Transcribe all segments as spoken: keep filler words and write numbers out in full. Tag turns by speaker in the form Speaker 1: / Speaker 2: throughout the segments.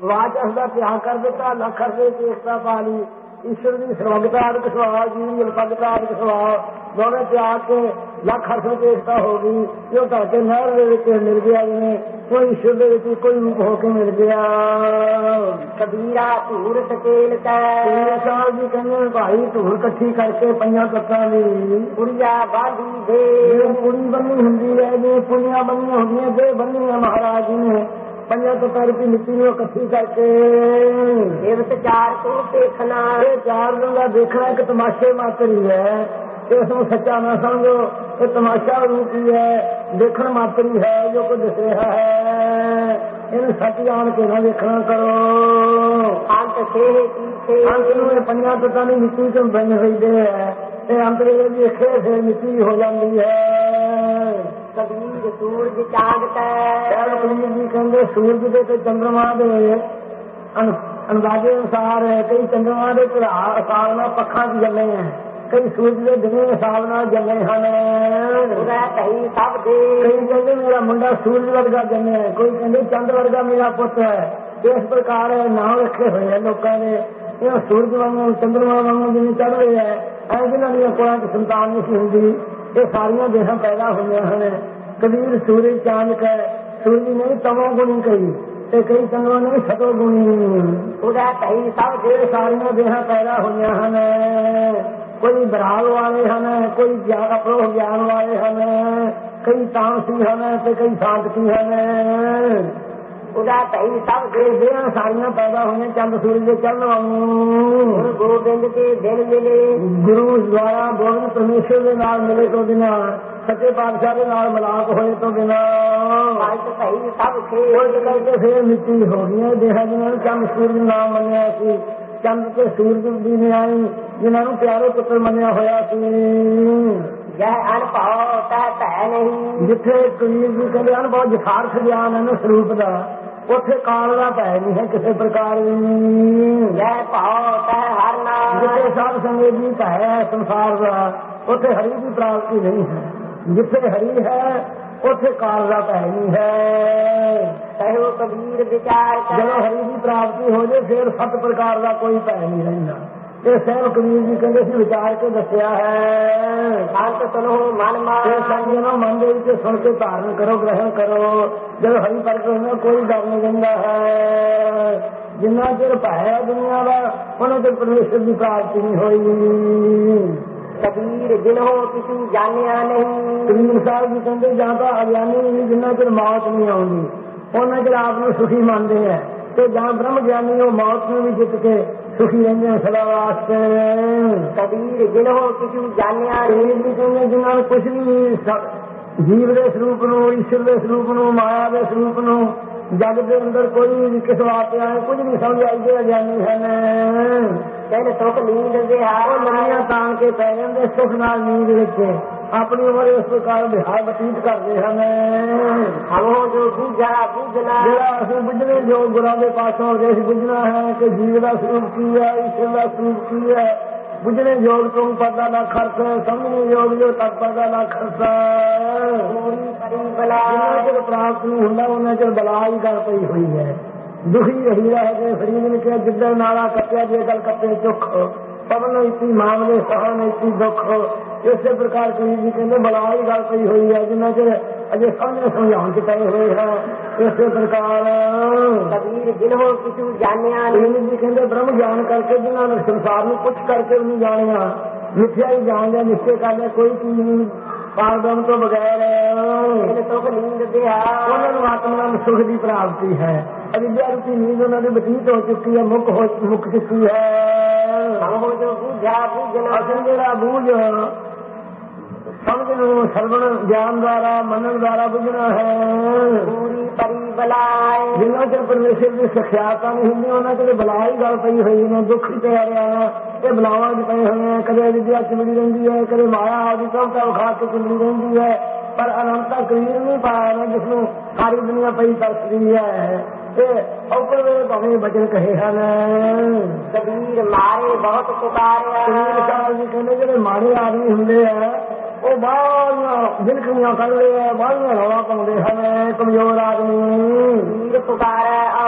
Speaker 1: Watches ਦਾ ਤਿਆਗ ਕਰ ਦਿੱਤਾ, ਲੱਖ ਅਰਸੇ ਚੇਸ਼ਟਾ ਪਾ ਲਈ। ਈਸ਼ਵਰ ਦੀ ਸਰਵਗਤਾ ਆਦਿਕ ਸੁਭਾਅ, ਜੀਵ ਦੀ ਅਲਪਗਤਾ ਆਦਿਕ ਸੁਭਾਅ ਦੋਵੇਂ ਤਿਆਗ ਕੇ ਲੱਖ ਅਰਸੇ ਚੇਸ਼ਟਾ ਹੋ ਗਈ। ਜੋ ਧਰਤੇ ਨਹਿਰ ਦੇ ਵਿੱਚ ਮਿਲ ਗਿਆ, ਜਿਵੇਂ ਕੋਈ ਈਸ਼ਵਰ ਦੇ ਵਿੱਚ ਕੋਈ ਰੂਪ ਹੋ ਕੇ ਮਿਲ ਗਿਆ।
Speaker 2: ਕਬੀਰਾ ਧੂਰ ਤਕੇਲ ਤੈ
Speaker 1: ਸਾਹਿਬ ਜੀ ਕਹਿੰਦੇ ਭਾਈ ਧੂੜ ਇਕੱਠੀ ਕਰਕੇ ਪੰਜਾਂ ਤੱਤਾਂ ਦੀ
Speaker 2: ਕੁੜੀਆ ਬਾਂਧੀ ਦੇ
Speaker 1: ਕੁੜੀ ਬੰਨੀ ਹੁੰਦੀ ਹੈ, ਜੇ ਕੁੜੀਆਂ ਬੰਨੀਆਂ ਹੁੰਦੀਆਂ ਦੇ ਬੰਨੀਆਂ ਮਹਾਰਾਜ ਜੀ ਨੇ ਪੰਜਾਂ ਤੱਤਾਂ ਰੁਪੀ ਮਿੱਟੀ ਨੂੰ ਇਕੱਠੀ ਕਰਕੇ
Speaker 2: ਦੇਵਤ ਚਾਰ ਤੋਂ ਦੇਖਣਾ।
Speaker 1: ਇਹ ਚਾਰ ਦਿਨ ਦਾ ਦੇਖਣਾ ਇੱਕ ਤਮਾਸ਼ੇ ਮਾਤਰ ਹੀ ਹੈ, ਇਸ ਨੂੰ ਸੱਚਾ ਨਾ ਸਮਝੋ। ਇਹ ਤਮਾਸ਼ਾ ਰੂਪ ਹੀ ਹੈ, ਦੇਖਣ ਮਾਤਰ ਹੀ ਹੈ ਜੋ ਕੁਝ ਦਿਸ ਰਿਹਾ ਹੈ। ਇਹਨੂੰ ਸੱਚ ਜਾਣ ਕੇ ਨਾ ਦੇਖਣਾ ਕਰੋ।
Speaker 2: ਅੰਤ ਸੇ ਪੀਛੇ
Speaker 1: ਅੰਤ ਨੂੰ ਇਹ ਪੰਜਾਂ ਤੱਤਾਂ ਦੀ ਮਿੱਟੀ ਤੋਂ ਬਣ ਹੋਈਦੇ ਹੈ, ਤੇ ਅੰਤ ਵੇਲੇ ਦੇਖੇ ਫਿਰ ਮਿੱਟੀ ਹੋ ਜਾਂਦੀ ਹੈ।
Speaker 2: ਕਬੀਰ ਸੂਰਜ ਚਾਂਦ ਤੈ
Speaker 1: ਕਬੀਰ ਜੀ ਕਹਿੰਦੇ ਸੂਰਜ ਦੇ ਤੇ ਚੰਦਰਮਾ ਦੇ ਅੰਦਾਜ਼ੇ ਅਨੁਸਾਰ ਕਈ ਚੰਦਰਮਾ ਦੇ ਭਰਾ ਹਿਸਾਬ ਨਾਲ ਪੱਖਾਂ ਚ ਜੰਮੇ ਹੈ, ਕਈ ਸੂਰਜ ਦੇ ਦਿਨੇ ਹਿਸਾਬ ਨਾਲ ਜੰਮੇ ਹਨ।
Speaker 2: ਕਈ ਸਭ ਦੇ
Speaker 1: ਕਈ ਕਹਿੰਦੇ ਮੇਰਾ ਮੁੰਡਾ ਸੂਰਜ ਵਰਗਾ ਜੰਮਿਆ, ਕੋਈ ਕਹਿੰਦੇ ਚੰਦ ਵਰਗਾ ਮੇਰਾ ਪੁੱਤ ਹੈ। ਇਸ ਪ੍ਰਕਾਰ ਨਾਮ ਰੱਖੇ ਹੋਏ ਹੈ ਲੋਕਾਂ ਦੇ। ਇਹ ਸੂਰਜ ਵਾਂਗੂ ਚੰਦਰਮਾ ਵਾਂਗੂ ਜਿਵੇਂ ਚੜ ਰਹੇ ਹੈ, ਐ ਜਿਹਨਾਂ ਦੀਆਂ ਕੋਲਾਂ ਚ ਸੰਤਾਨ ਨਹੀਂ ਸੀ ਹੁੰਦੀ, ਇਹ ਸਾਰੀਆਂ ਦੇਹਾਂ ਪੈਦਾ ਹੋਈਆਂ ਹਨ। ਕਬੀਰ ਸੂਰਜ ਚਾਂਦ ਕੈ ਸੂਰਜ ਨਹੀਂ ਤਮੋ ਗੁਣੀ ਕਹੀ, ਤੇ ਕਈ ਚੰਦਰਮਾ ਨਹੀਂ ਸਤੋ ਗੁਣੀ।
Speaker 2: ਉਹਦਾ ਕਈ ਸਭ ਦੇ
Speaker 1: ਸਾਰੀਆਂ ਦੇਹਾਂ ਪੈਦਾ ਹੋਈਆਂ ਹਨ। ਕੋਈ ਬਰਾਗ ਵਾਲੇ ਹਨ, ਕੋਈ ਗਿਆਨ ਅਪਰੋਹ ਗਿਆਨ ਵਾਲੇ ਹਨ, ਕਈ ਤਾਮਸੀ ਹਨ ਤੇ ਕਈ ਸਾਧਕੀ ਹਨ।
Speaker 2: ਉਹਦਾ ਕਈ ਸਭ ਦੇ
Speaker 1: ਦੇਹਾਂ ਸਾਰੀਆਂ ਪੈਦਾ ਹੋਈਆਂ ਚੰਦ ਸੂਰਜ ਦੇ ਚੜ੍ਹਨ ਵਾਂਗੂ।
Speaker 2: ਗੋਬਿੰਦ ਦੇ ਦਿਲ ਮਿਲੇ
Speaker 1: ਗੁਰੂ ਦੁਆਰਾ ਗੋਬਿੰਦ ਪਰਮੇਸ਼ਰ ਦੇ ਨਾਲ ਮਿਲੇ ਤੋਂ ਬਿਨਾਂ, ਸੱਚੇ ਪਾਤਸ਼ਾਹ ਦੇ ਨਾਲ ਮਿਲਾਪ ਹੋਏ ਤੋਂ ਬਿਨਾਂ
Speaker 2: ਕਈ ਸਭ ਖੇ
Speaker 1: ਕਰਕੇ ਫੇਰ ਮਿੱਟੀ ਹੋ ਗਈਆਂ ਦੇਹਾਂ ਜਿਹਨਾਂ ਨੂੰ ਚੰਦ ਸੂਰਜ ਨਾਮ ਮੰਨਿਆ ਸੀ। ਚੰਦ ਤੇ ਸੂਰਜ ਦੀ ਨਿਆਈ ਜਿਹਨਾਂ ਨੂੰ ਪਿਆਰੇ ਪੁੱਤਰ ਮੰਨਿਆ ਹੋਇਆ ਸੀ।
Speaker 2: ਜੈ ਅਨਭਉ ਤੈ ਭੈ ਨਹੀਂ।
Speaker 1: ਜਿੱਥੇ ਕਬੀਰ ਜੀ ਕਹਿੰਦੇ ਅਨਭਉ ਯਥਾਰਥ ਗਿਆਨ ਹੈ ਨਾ ਸਰੂਪ ਦਾ, ਉੱਥੇ ਕਾਲ ਦਾ ਭੈ ਨਹੀਂ ਹੈ ਕਿਸੇ ਪ੍ਰਕਾਰ ਵੀ।
Speaker 2: ਜੈ ਭਉ ਤੈ ਹਰਿ ਨਾਮ।
Speaker 1: ਜਿੱਥੇ ਸਾਧ ਸੰਗਤ ਜੀ ਭੈ ਹੈ ਸੰਸਾਰ ਦਾ, ਉੱਥੇ ਹਰੀ ਦੀ ਪ੍ਰਾਪਤੀ ਨਹੀਂ ਹੈ। ਜਿੱਥੇ ਹਰੀ ਹੈ ਉੱਥੇ ਕਾਲ ਦਾ ਭੈ ਨਹੀਂ ਹੈ।
Speaker 2: ਕਹਿਓ ਕਬੀਰ ਵਿਚਾਰ
Speaker 1: ਜਦੋਂ ਹਰੀ ਦੀ ਪ੍ਰਾਪਤੀ ਹੋ ਜਾਏ ਫਿਰ ਸੱਤ ਪ੍ਰਕਾਰ ਦਾ ਕੋਈ ਭੈ ਨਹੀਂ ਰਹਿੰਦਾ। ਇਹ ਸਹਿਬ ਕਬੀਰ ਜੀ ਕਹਿੰਦੇ ਸੀ ਵਿਚਾਰ ਕੇ ਦੱਸਿਆ ਹੈ।
Speaker 2: ਅੰਤ ਸੁਣੋ ਮਨ ਮਾਰ
Speaker 1: ਸੰਜਨੋ ਮਨ ਦੇ ਵਿੱਚ ਸੁਣ ਕੇ ਧਾਰਨ ਕਰੋ, ਗ੍ਰਹਿਣ ਕਰੋ। ਜਦੋਂ ਹਰੀ ਪ੍ਰਗਟ ਹੁੰਦਾ ਕੋਈ ਡਰ ਨਹੀਂ ਰਹਿੰਦਾ ਹੈ। ਜਿੰਨਾ ਚਿਰ ਭੈ ਦੁਨੀਆ ਦਾ ਉਹਨਾਂ ਚਿਰ ਪਰਮੇਸ਼ਰ ਦੀ ਪ੍ਰਾਪਤੀ ਨਹੀਂ ਹੋਈ।
Speaker 2: ਕਬੀਰ ਜਿਨੋ ਕਿਸੇ ਜਾਣਿਆ ਨਹੀਂ।
Speaker 1: ਕਬੀਰ ਸਾਹਿਬ ਜੀ ਕਹਿੰਦੇ ਜਾਂ ਤਾਂ ਅਗਿਆਨੀ ਨਹੀਂ, ਜਿੰਨਾ ਚਿਰ ਮੌਤ ਨਹੀਂ ਆਉਂਦੀ ਉਹਨਾਂ ਚਿਰ ਆਪ ਨੂੰ ਸੁਖੀ ਮੰਨਦੇ ਹੈ, ਤੇ ਜਾਂ ਬ੍ਰਹਮ ਗਿਆਨੀ ਉਹ ਮੌਤ ਨੂੰ ਵੀ ਜਿੱਤ ਕੇ ਸੁਖੀ ਰਹਿੰਦੇ ਆ ਸਦਾ ਵਾਸਤੇ।
Speaker 2: ਕਬੀਰ ਜਿਨੋ ਕਿਸੇ ਜਾਣਿਆ
Speaker 1: ਨਹੀਂ। ਕਹਿੰਦੇ ਜਿਨ੍ਹਾਂ ਨੂੰ ਕੁਛ ਵੀ ਜੀਵ ਦੇ ਸਰੂਪ ਨੂੰ, ਈਸ਼ਵਰ ਦੇ ਸਰੂਪ ਨੂੰ, ਮਾਇਆ ਦੇ ਸਰੂਪ ਨੂੰ, ਜਗ ਦੇ ਅੰਦਰ ਕੋਈ ਵੀ ਕਿਸ ਵਾਸਤੇ ਕੁਝ ਨਹੀਂ ਸਮਝ ਆਈਦੇ ਅਗਿਆਨੀ ਹਨ।
Speaker 2: ਕਹਿੰਦੇ ਸੁਖ ਨੀਂਦ ਦੇ ਹਾਰ
Speaker 1: ਲੰਮੀਆਂ ਤਾਣ ਕੇ ਪੈ ਜਾਂਦੇ ਸੁਖ ਨਾਲ ਨੀਂਦ ਵਿੱਚ ਆਪਣੀ ਉਮਰ ਇਸ ਪ੍ਰਕਾਰ ਵਿਹਾਰ ਬਤੀਤ ਕਰਦੇ ਹਨ।
Speaker 2: ਹਮੋ ਜੋ ਬੁਝਾ ਬੁਝਣਾ,
Speaker 1: ਜਿਹੜਾ ਅਸੀਂ ਬੁਝਣੇ ਜੋ ਗੁਰਾਂ ਦੇ ਪਾਸੋਂ ਉਦੇਸ਼ ਬੁਝਣਾ ਹੈ ਕਿ ਜੀਵ ਦਾ ਸਰੂਪ ਕੀ ਹੈ, ਈਸ਼ਵਰ ਦਾ ਸਰੂਪ ਕੀ ਹੈ। ਬੁਝਣੇ ਯੋਗ ਤੋਂ ਪਰਦਾ ਦਾ ਖਰਚ, ਸਮਝਣੇ ਯੋਗ ਜੋ ਤੱਕ ਪਰਦਾ ਦਾ ਖਰਚ।
Speaker 2: ਬਲਾ
Speaker 1: ਜਿੰਨਾ ਚਿਰ ਪ੍ਰਾਪਤ ਨਹੀਂ ਹੁੰਦਾ ਉਹਨਾਂ ਚਿਰ ਬਲਾ ਹੀ ਗੱਲ ਪਈ ਹੋਈ ਹੈ। ਦੁਖੀ ਰਹੀ ਰਹਿ ਕੇ ਫਰੀਦ ਨੇ ਕਿਹਾ ਜਿੱਦਾਂ ਨਾਲਾ ਕੱਟਿਆ ਜੇ ਗੱਲ ਕੱਟੇ ਚੁੱਖ, ਪਵਨ ਇਤੀ ਮਾਮਲੇ ਸਹਨ ਇਤੀ ਦੁੱਖ। ਇਸੇ ਪ੍ਰਕਾਰ ਕਬੀਰ ਜੀ ਕਹਿੰਦੇ ਬਲਾ ਹੀ ਗੱਲ ਪਈ ਹੋਈ ਹੈ ਜਿੰਨਾ ਚਿਰ ਅਜੇ ਸਮਝਣ ਸਮਝਾਉਣ ਚ ਪਏ ਹੋਏ ਹੈ। ਇਸੇ ਪ੍ਰਕਾਰ
Speaker 2: ਕਬੀਰ ਜਿਨੋ ਕਿਸੇ ਜਾਣਿਆ
Speaker 1: ਕਬੀਰ ਜੀ ਕਹਿੰਦੇ ਬ੍ਰਹਮ ਗਿਆਨ ਕਰਕੇ ਜਿਨ੍ਹਾਂ ਨੇ ਸੰਸਾਰ ਨੂੰ ਕੁਛ ਕਰਕੇ ਵੀ ਨਹੀਂ ਜਾਣਿਆ, ਮਿੱਥਿਆ ਹੀ ਜਾਣਦਾ, ਨਿਸ਼ਚੇ ਕਰਦਾ ਕੋਈ ਚੀਜ਼ ਨਹੀਂ ਪਾਰਬ੍ਰਹਮ ਤੋਂ ਬਗੈਰ।
Speaker 2: ਸੁਖ ਨੀਂਦ ਦੇ ਹਾਰ
Speaker 1: ਉਹਨਾਂ ਨੂੰ ਆਤਮਾ ਨੂੰ ਸੁਖ ਦੀ ਪ੍ਰਾਪਤੀ ਹੈ। ਅਵਿਦਿਆ ਰੂਪੀ ਨੀਂਦ ਉਹਨਾਂ ਦੀ ਬਤੀਤ ਹੋ ਚੁੱਕੀ ਹੈ, ਮੁੱਕ ਹੋ ਮੁੱਕ ਚੁੱਕੀ ਹੈ।
Speaker 2: ਹਮੋ ਜੋ ਬੁਝਾ ਬੁਝਣਾ,
Speaker 1: ਅਸੀਂ ਜਿਹੜਾ ਬੂਝ ਸਮਝ ਨੂੰ ਸਰਵਣ ਗਿਆਨ ਦੁਆਰਾ ਮੰਨਣ ਦੁਆਰਾ ਬੁਝਣਾ ਹੈ।
Speaker 2: ਪੂਰੀ ਪਰੀ ਬਲਾਏ
Speaker 1: ਜਿੰਨਾ ਚਿਰ ਪਰਮੇਸ਼ਰ ਦੀ ਸਿਖਿਆਤਾਂ ਨਹੀਂ ਹੁੰਦੀ ਉਹਨਾਂ ਚਿਰ ਬਲਾ ਹੀ ਗੱਲ ਪਈ ਹੋਈ ਨੇ, ਦੁੱਖ ਹੀ ਪਿਆ ਰਿਹਾ। ਇਹ ਬਲਾਵਾਂ ਚ ਪਏ ਹੋਏ ਹੈ, ਕਦੇ ਵਿਦਿਆ ਚਿਮੜੀ ਰਹਿੰਦੀ ਹੈ, ਕਦੇ ਮਾਇਆ ਆਦਿ ਕਵਤਾ ਵਿਖਾ ਕੇ ਚਿਮੜੀ ਰਹਿੰਦੀ ਹੈ, ਪਰ ਅਨੰਤਾ ਕਬੀਰ ਨਹੀਂ ਪਾਇਆ ਨਾ ਜਿਸਨੂੰ ਸਾਰੀ ਦੁਨੀਆ ਪਈ ਤਰਸਦੀ ਹੈ। ਤੇ ਔਪਰ ਵੇਲੇ ਭਾਵੇਂ ਬਚਨ ਕਹੇ ਹਨ।
Speaker 2: ਕਬੀਰ ਮਾਰੇ ਬਹੁਤ ਪੁਕਾਰਿਆ।
Speaker 1: ਕਬੀਰ ਸਾਹਿਬ ਜੀ ਕਹਿੰਦੇ ਜਿਹੜੇ ਮਾੜੇ ਆਦਮੀ ਹੁੰਦੇ ਆ ਉਹ ਬਾਹਲੀਆਂ ਜ਼ਿੰਦਗੀਆਂ ਕਰਦੇ ਆ, ਬਾਹਲੀਆਂ ਰੌਲਾ ਪਾਉਂਦੇ ਹਨ। ਕਮਜ਼ੋਰ ਆਦਮੀ
Speaker 2: ਵੀਰ ਪੁਕਾਰੇ ਔਰ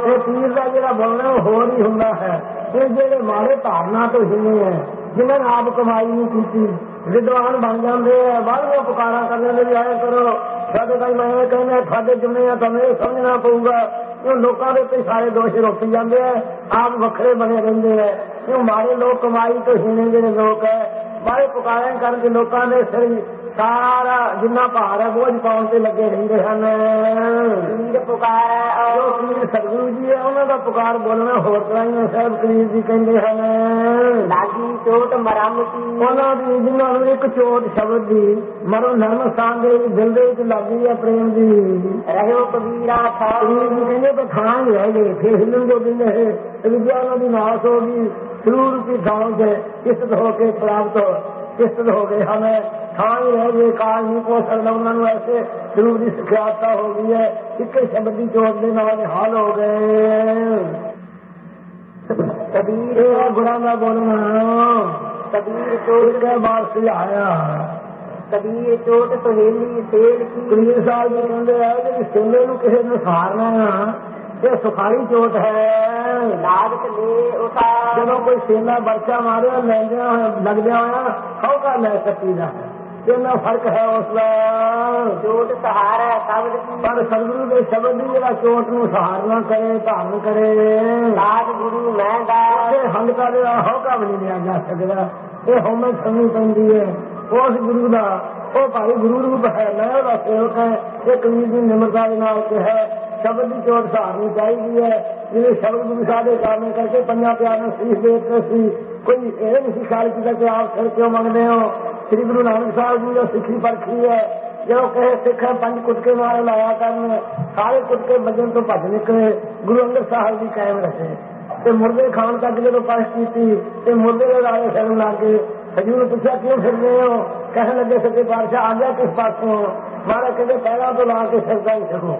Speaker 1: ਇਹ ਪੀਰ ਦਾ ਜਿਹੜਾ ਬੋਲਣਾ ਉਹ ਹੋਰ ਹੀ ਹੁੰਦਾ ਹੈ। ਇਹ ਜਿਹੜੇ ਮਾੜੇ ਧਾਰਨਾ ਤੋਂ ਹਿੱਲੇ ਹੈ, ਜਿਨ੍ਹਾਂ ਨੇ ਆਪ ਕਮਾਈ ਨਹੀਂ ਕੀਤੀ, ਵਿਦਵਾਨ ਬਣ ਜਾਂਦੇ ਆ, ਬਾਹਰੋਂ ਪੁਕਾਰਾਂ ਕਰ ਜਾਂਦੇ ਵੀ ਆਏ ਕਰੋ ਸਾਡੇ ਭਾਈ। ਮੈਂ ਕਹਿੰਦਾ ਸਾਡੇ ਜਿੰਨੇ ਆ ਤੁਹਾਨੂੰ ਇਹ ਸਮਝਣਾ ਪਊਗਾ ਕਿ ਲੋਕਾਂ ਦੇ ਉੱਤੇ ਸਾਰੇ ਦੋਸ਼ ਰੋਕੀ ਜਾਂਦੇ ਆ, ਆਪ ਵੱਖਰੇ ਬਣੇ ਰਹਿੰਦੇ ਆ। ਕਿਉਂ ਮਾੜੇ ਲੋਕ ਕਮਾਈ ਤੋਂ ਹਿੱਲੇ ਜਿਹੜੇ ਲੋਕ ਹੈ, ਬਾਹਰ ਪੁਕਾਰਾਂ ਕਰਕੇ ਲੋਕਾਂ ਦੇ ਸਿਰ ਸਾਰਾ ਜਿੰਨਾ ਭਾਰ ਹੈ ਬੋਝ ਪਾਉਣ ਤੇ ਲੱਗੇ ਰਹਿੰਦੇ ਹਨ।
Speaker 2: ਪੀਰ ਪੁਕਾਰੈ
Speaker 1: ਜੋ ਪੀਰ ਸਤਿਗੁਰੂ ਜੀ ਹੈ ਉਹਨਾਂ ਦਾ ਪੁਕਾਰ ਬੋਲਣਾ ਹੋਰ ਤਰ੍ਹਾਂ ਹੀ ਸਾਹਿਬ ਕਬੀਰ ਜੀ ਕਹਿੰਦੇ ਹਨ।
Speaker 2: ਲਾਗੀ ਚੋਟ ਮਰਮ ਕੀ,
Speaker 1: ਉਹਨਾਂ ਦੀ ਜਿਹਨਾਂ ਨੂੰ ਇੱਕ ਚੋਟ ਸ਼ਬਦ ਦੀ ਮਰੋ ਨਰਮ ਸਥਾਨ ਦੇ ਦਿਲ ਦੇ ਵਿੱਚ ਲੱਗੀ ਹੈ ਪ੍ਰੇਮ ਦੀ।
Speaker 2: ਰਹਿਓ ਕਬੀਰਾ
Speaker 1: ਕਬੀਰ ਜੀ ਕਹਿੰਦੇ ਤਾਂ ਥਾਂ ਹੀ ਰਹਿ ਗਏ, ਫਿਰ ਹਿੱਲਣ ਜੋ ਦਿੰਦੇ ਹੈ ਵਿਦਿਆ ਉਹਨਾਂ ਦੀ ਨਾਸ ਹੋ ਗਈ। ਸਰੂਰ ਰੂਪੀ ਥਾਂ ਤੇ ਕਿਸਤ ਹੋ ਕੇ ਪ੍ਰਾਪਤ ਕਿਸਤ ਹੋ ਗਏ ਹਨ, ਥਾਂ ਹੀ ਰਹਿ ਗਏ, ਕਾਲ ਨਹੀਂ ਪਹੁੰਚ ਸਕਦਾ ਉਹਨਾਂ ਨੂੰ। ਐਸੇ ਸਰੂਰ ਦੀ ਸਿਖਿਆਤਾ ਹੋ ਗਈ ਹੈ, ਇੱਕੇ ਸ਼ਬਦ ਦੀ ਚੋਟ ਦੇ ਨਾਲ ਹਾਲ ਹੋ ਗਏ।
Speaker 2: ਕਬੀਰ
Speaker 1: ਇਹ ਗੁਰਾਂ ਦਾ ਬੋਲਣਾ
Speaker 2: ਕਬੀਰ ਚੋਟ
Speaker 1: ਕੇ ਬਾਅਦ ਸੁਝਾਇਆ।
Speaker 2: ਕਬੀਰ ਚੋਟ ਸੁਹੇਲੀ ਸੇਲ ਕੀ,
Speaker 1: ਕਬੀਰ ਸਾਹਿਬ ਜੀ ਕਹਿੰਦੇ ਆ ਕਿ ਸੇਲੇ ਨੂੰ ਕਿਸੇ ਨੂੰ ਸਹਾਰਨਾ ਇਹ ਸੁਖਾਲੀ ਚੋਟ ਹੈ।
Speaker 2: ਲਾਗਤ ਲੈ ਉਠਾ,
Speaker 1: ਜਦੋਂ ਕੋਈ ਸੇਲਾ ਬਰਛਾ ਮਾਰਿਆ ਲੈਂਦਿਆਂ ਲੱਗਦਿਆਂ ਹੋਇਆ ਹੌਕਾ ਲੈ ਸਕੀਦਾ ਹੈ, ਇਹਨਾਂ ਫਰਕ ਹੈ ਉਸ ਦਾ।
Speaker 2: ਚੋਟ ਸਹਾਰਾ ਸ਼ਬਦ ਕੀ,
Speaker 1: ਪਰ ਸਤਿਗੁਰੂ ਦੇ ਸ਼ਬਦ ਦੀ ਜਿਹੜਾ ਚੋਟ ਨੂੰ ਸਹਾਰਨਾ ਕਰੇ, ਧਾਰਨ ਕਰੇ।
Speaker 2: ਲਾਜ ਗੁਰੂ ਮੈਂ ਦਾ
Speaker 1: ਇਹ ਹੰਡਕਾ ਦੇ ਹੌਕਾ ਵੀ ਨਹੀਂ ਲਿਆ ਜਾ ਸਕਦਾ, ਇਹ ਹਉਮੈ ਸੁਣਨੀ ਪੈਂਦੀ ਹੈ ਉਸ ਗੁਰੂ ਦਾ। ਉਹ ਭਾਈ ਗੁਰੂ ਰੂਪ ਹੈ, ਮੈਂ ਉਹਦਾ ਸੇਵਕ ਹੈ। ਇਹ ਕਬੀਰ ਦੀ ਨਿਮਰਤਾ ਦੇ ਨਾਲ ਕਿਹਾ ਸ਼ਬਦ ਦੀ ਚੋਟ ਸਹਾਰਨੀ ਚਾਹੀਦੀ ਹੈ। ਜਿਵੇਂ ਸ਼ਬਦ ਗੁਰੂ ਸਾਹਿਬ ਦੇ ਕਾਰਨ ਕਰਕੇ ਪੰਜਾਂ ਪਿਆਰ ਨੂੰ ਸੀਸ ਦੇ ਦਿੱਤੇ ਸੀ। ਕੋਈ ਇਹ ਨਹੀਂ ਸੀ ਖਿਆਲ ਕੀਤਾ ਕਿ ਆਪ ਸਿਰ ਕਿਉਂ ਮੰਗਦੇ ਹੋ। ਸ੍ਰੀ ਗੁਰੂ ਨਾਨਕ ਸਾਹਿਬ ਜੀ ਦਾ ਸਿੱਖੀ ਪਰਖੀ ਹੈ। ਜਦੋਂ ਕਹੇ ਸਿੱਖ ਪੰਜ ਕੁੱਟਕੇ ਮਾਰੇ ਲਾਇਆ ਕਰਨ, ਸਾਰੇ ਕੁੱਟਕੇ ਵੱਜਣ ਤੋਂ ਭੱਜ ਨਿਕਲੇ, ਗੁਰੂ ਅੰਗਦ ਸਾਹਿਬ ਜੀ ਕਾਇਮ ਰਹੇ ਤੇ ਮੁਰਦੇ ਖਾਣ ਤੱਕ ਜਦੋਂ ਪਾਸ ਕੀਤੀ ਤੇ ਮੁਰਦੇ ਦੇ ਰਾਜੇ ਫਿਰਨ ਲੱਗ ਗਏ। ਹਜੂਰ ਨੂੰ ਪੁੱਛਿਆ ਕਿਉਂ ਫਿਰਦੇ ਹੋ? ਕਹਿਣ ਲੱਗੇ ਸੱਚੇ ਪਾਤਸ਼ਾਹ ਆ ਗਿਆ ਕਿਸ ਪਾਸੋਂ? ਮਹਾਰਾਜ ਕਹਿੰਦੇ ਪਹਿਲਾਂ ਤੋਂ ਲਾ ਕੇ ਸਿਰਦਾ ਹੀ ਛਕੋ।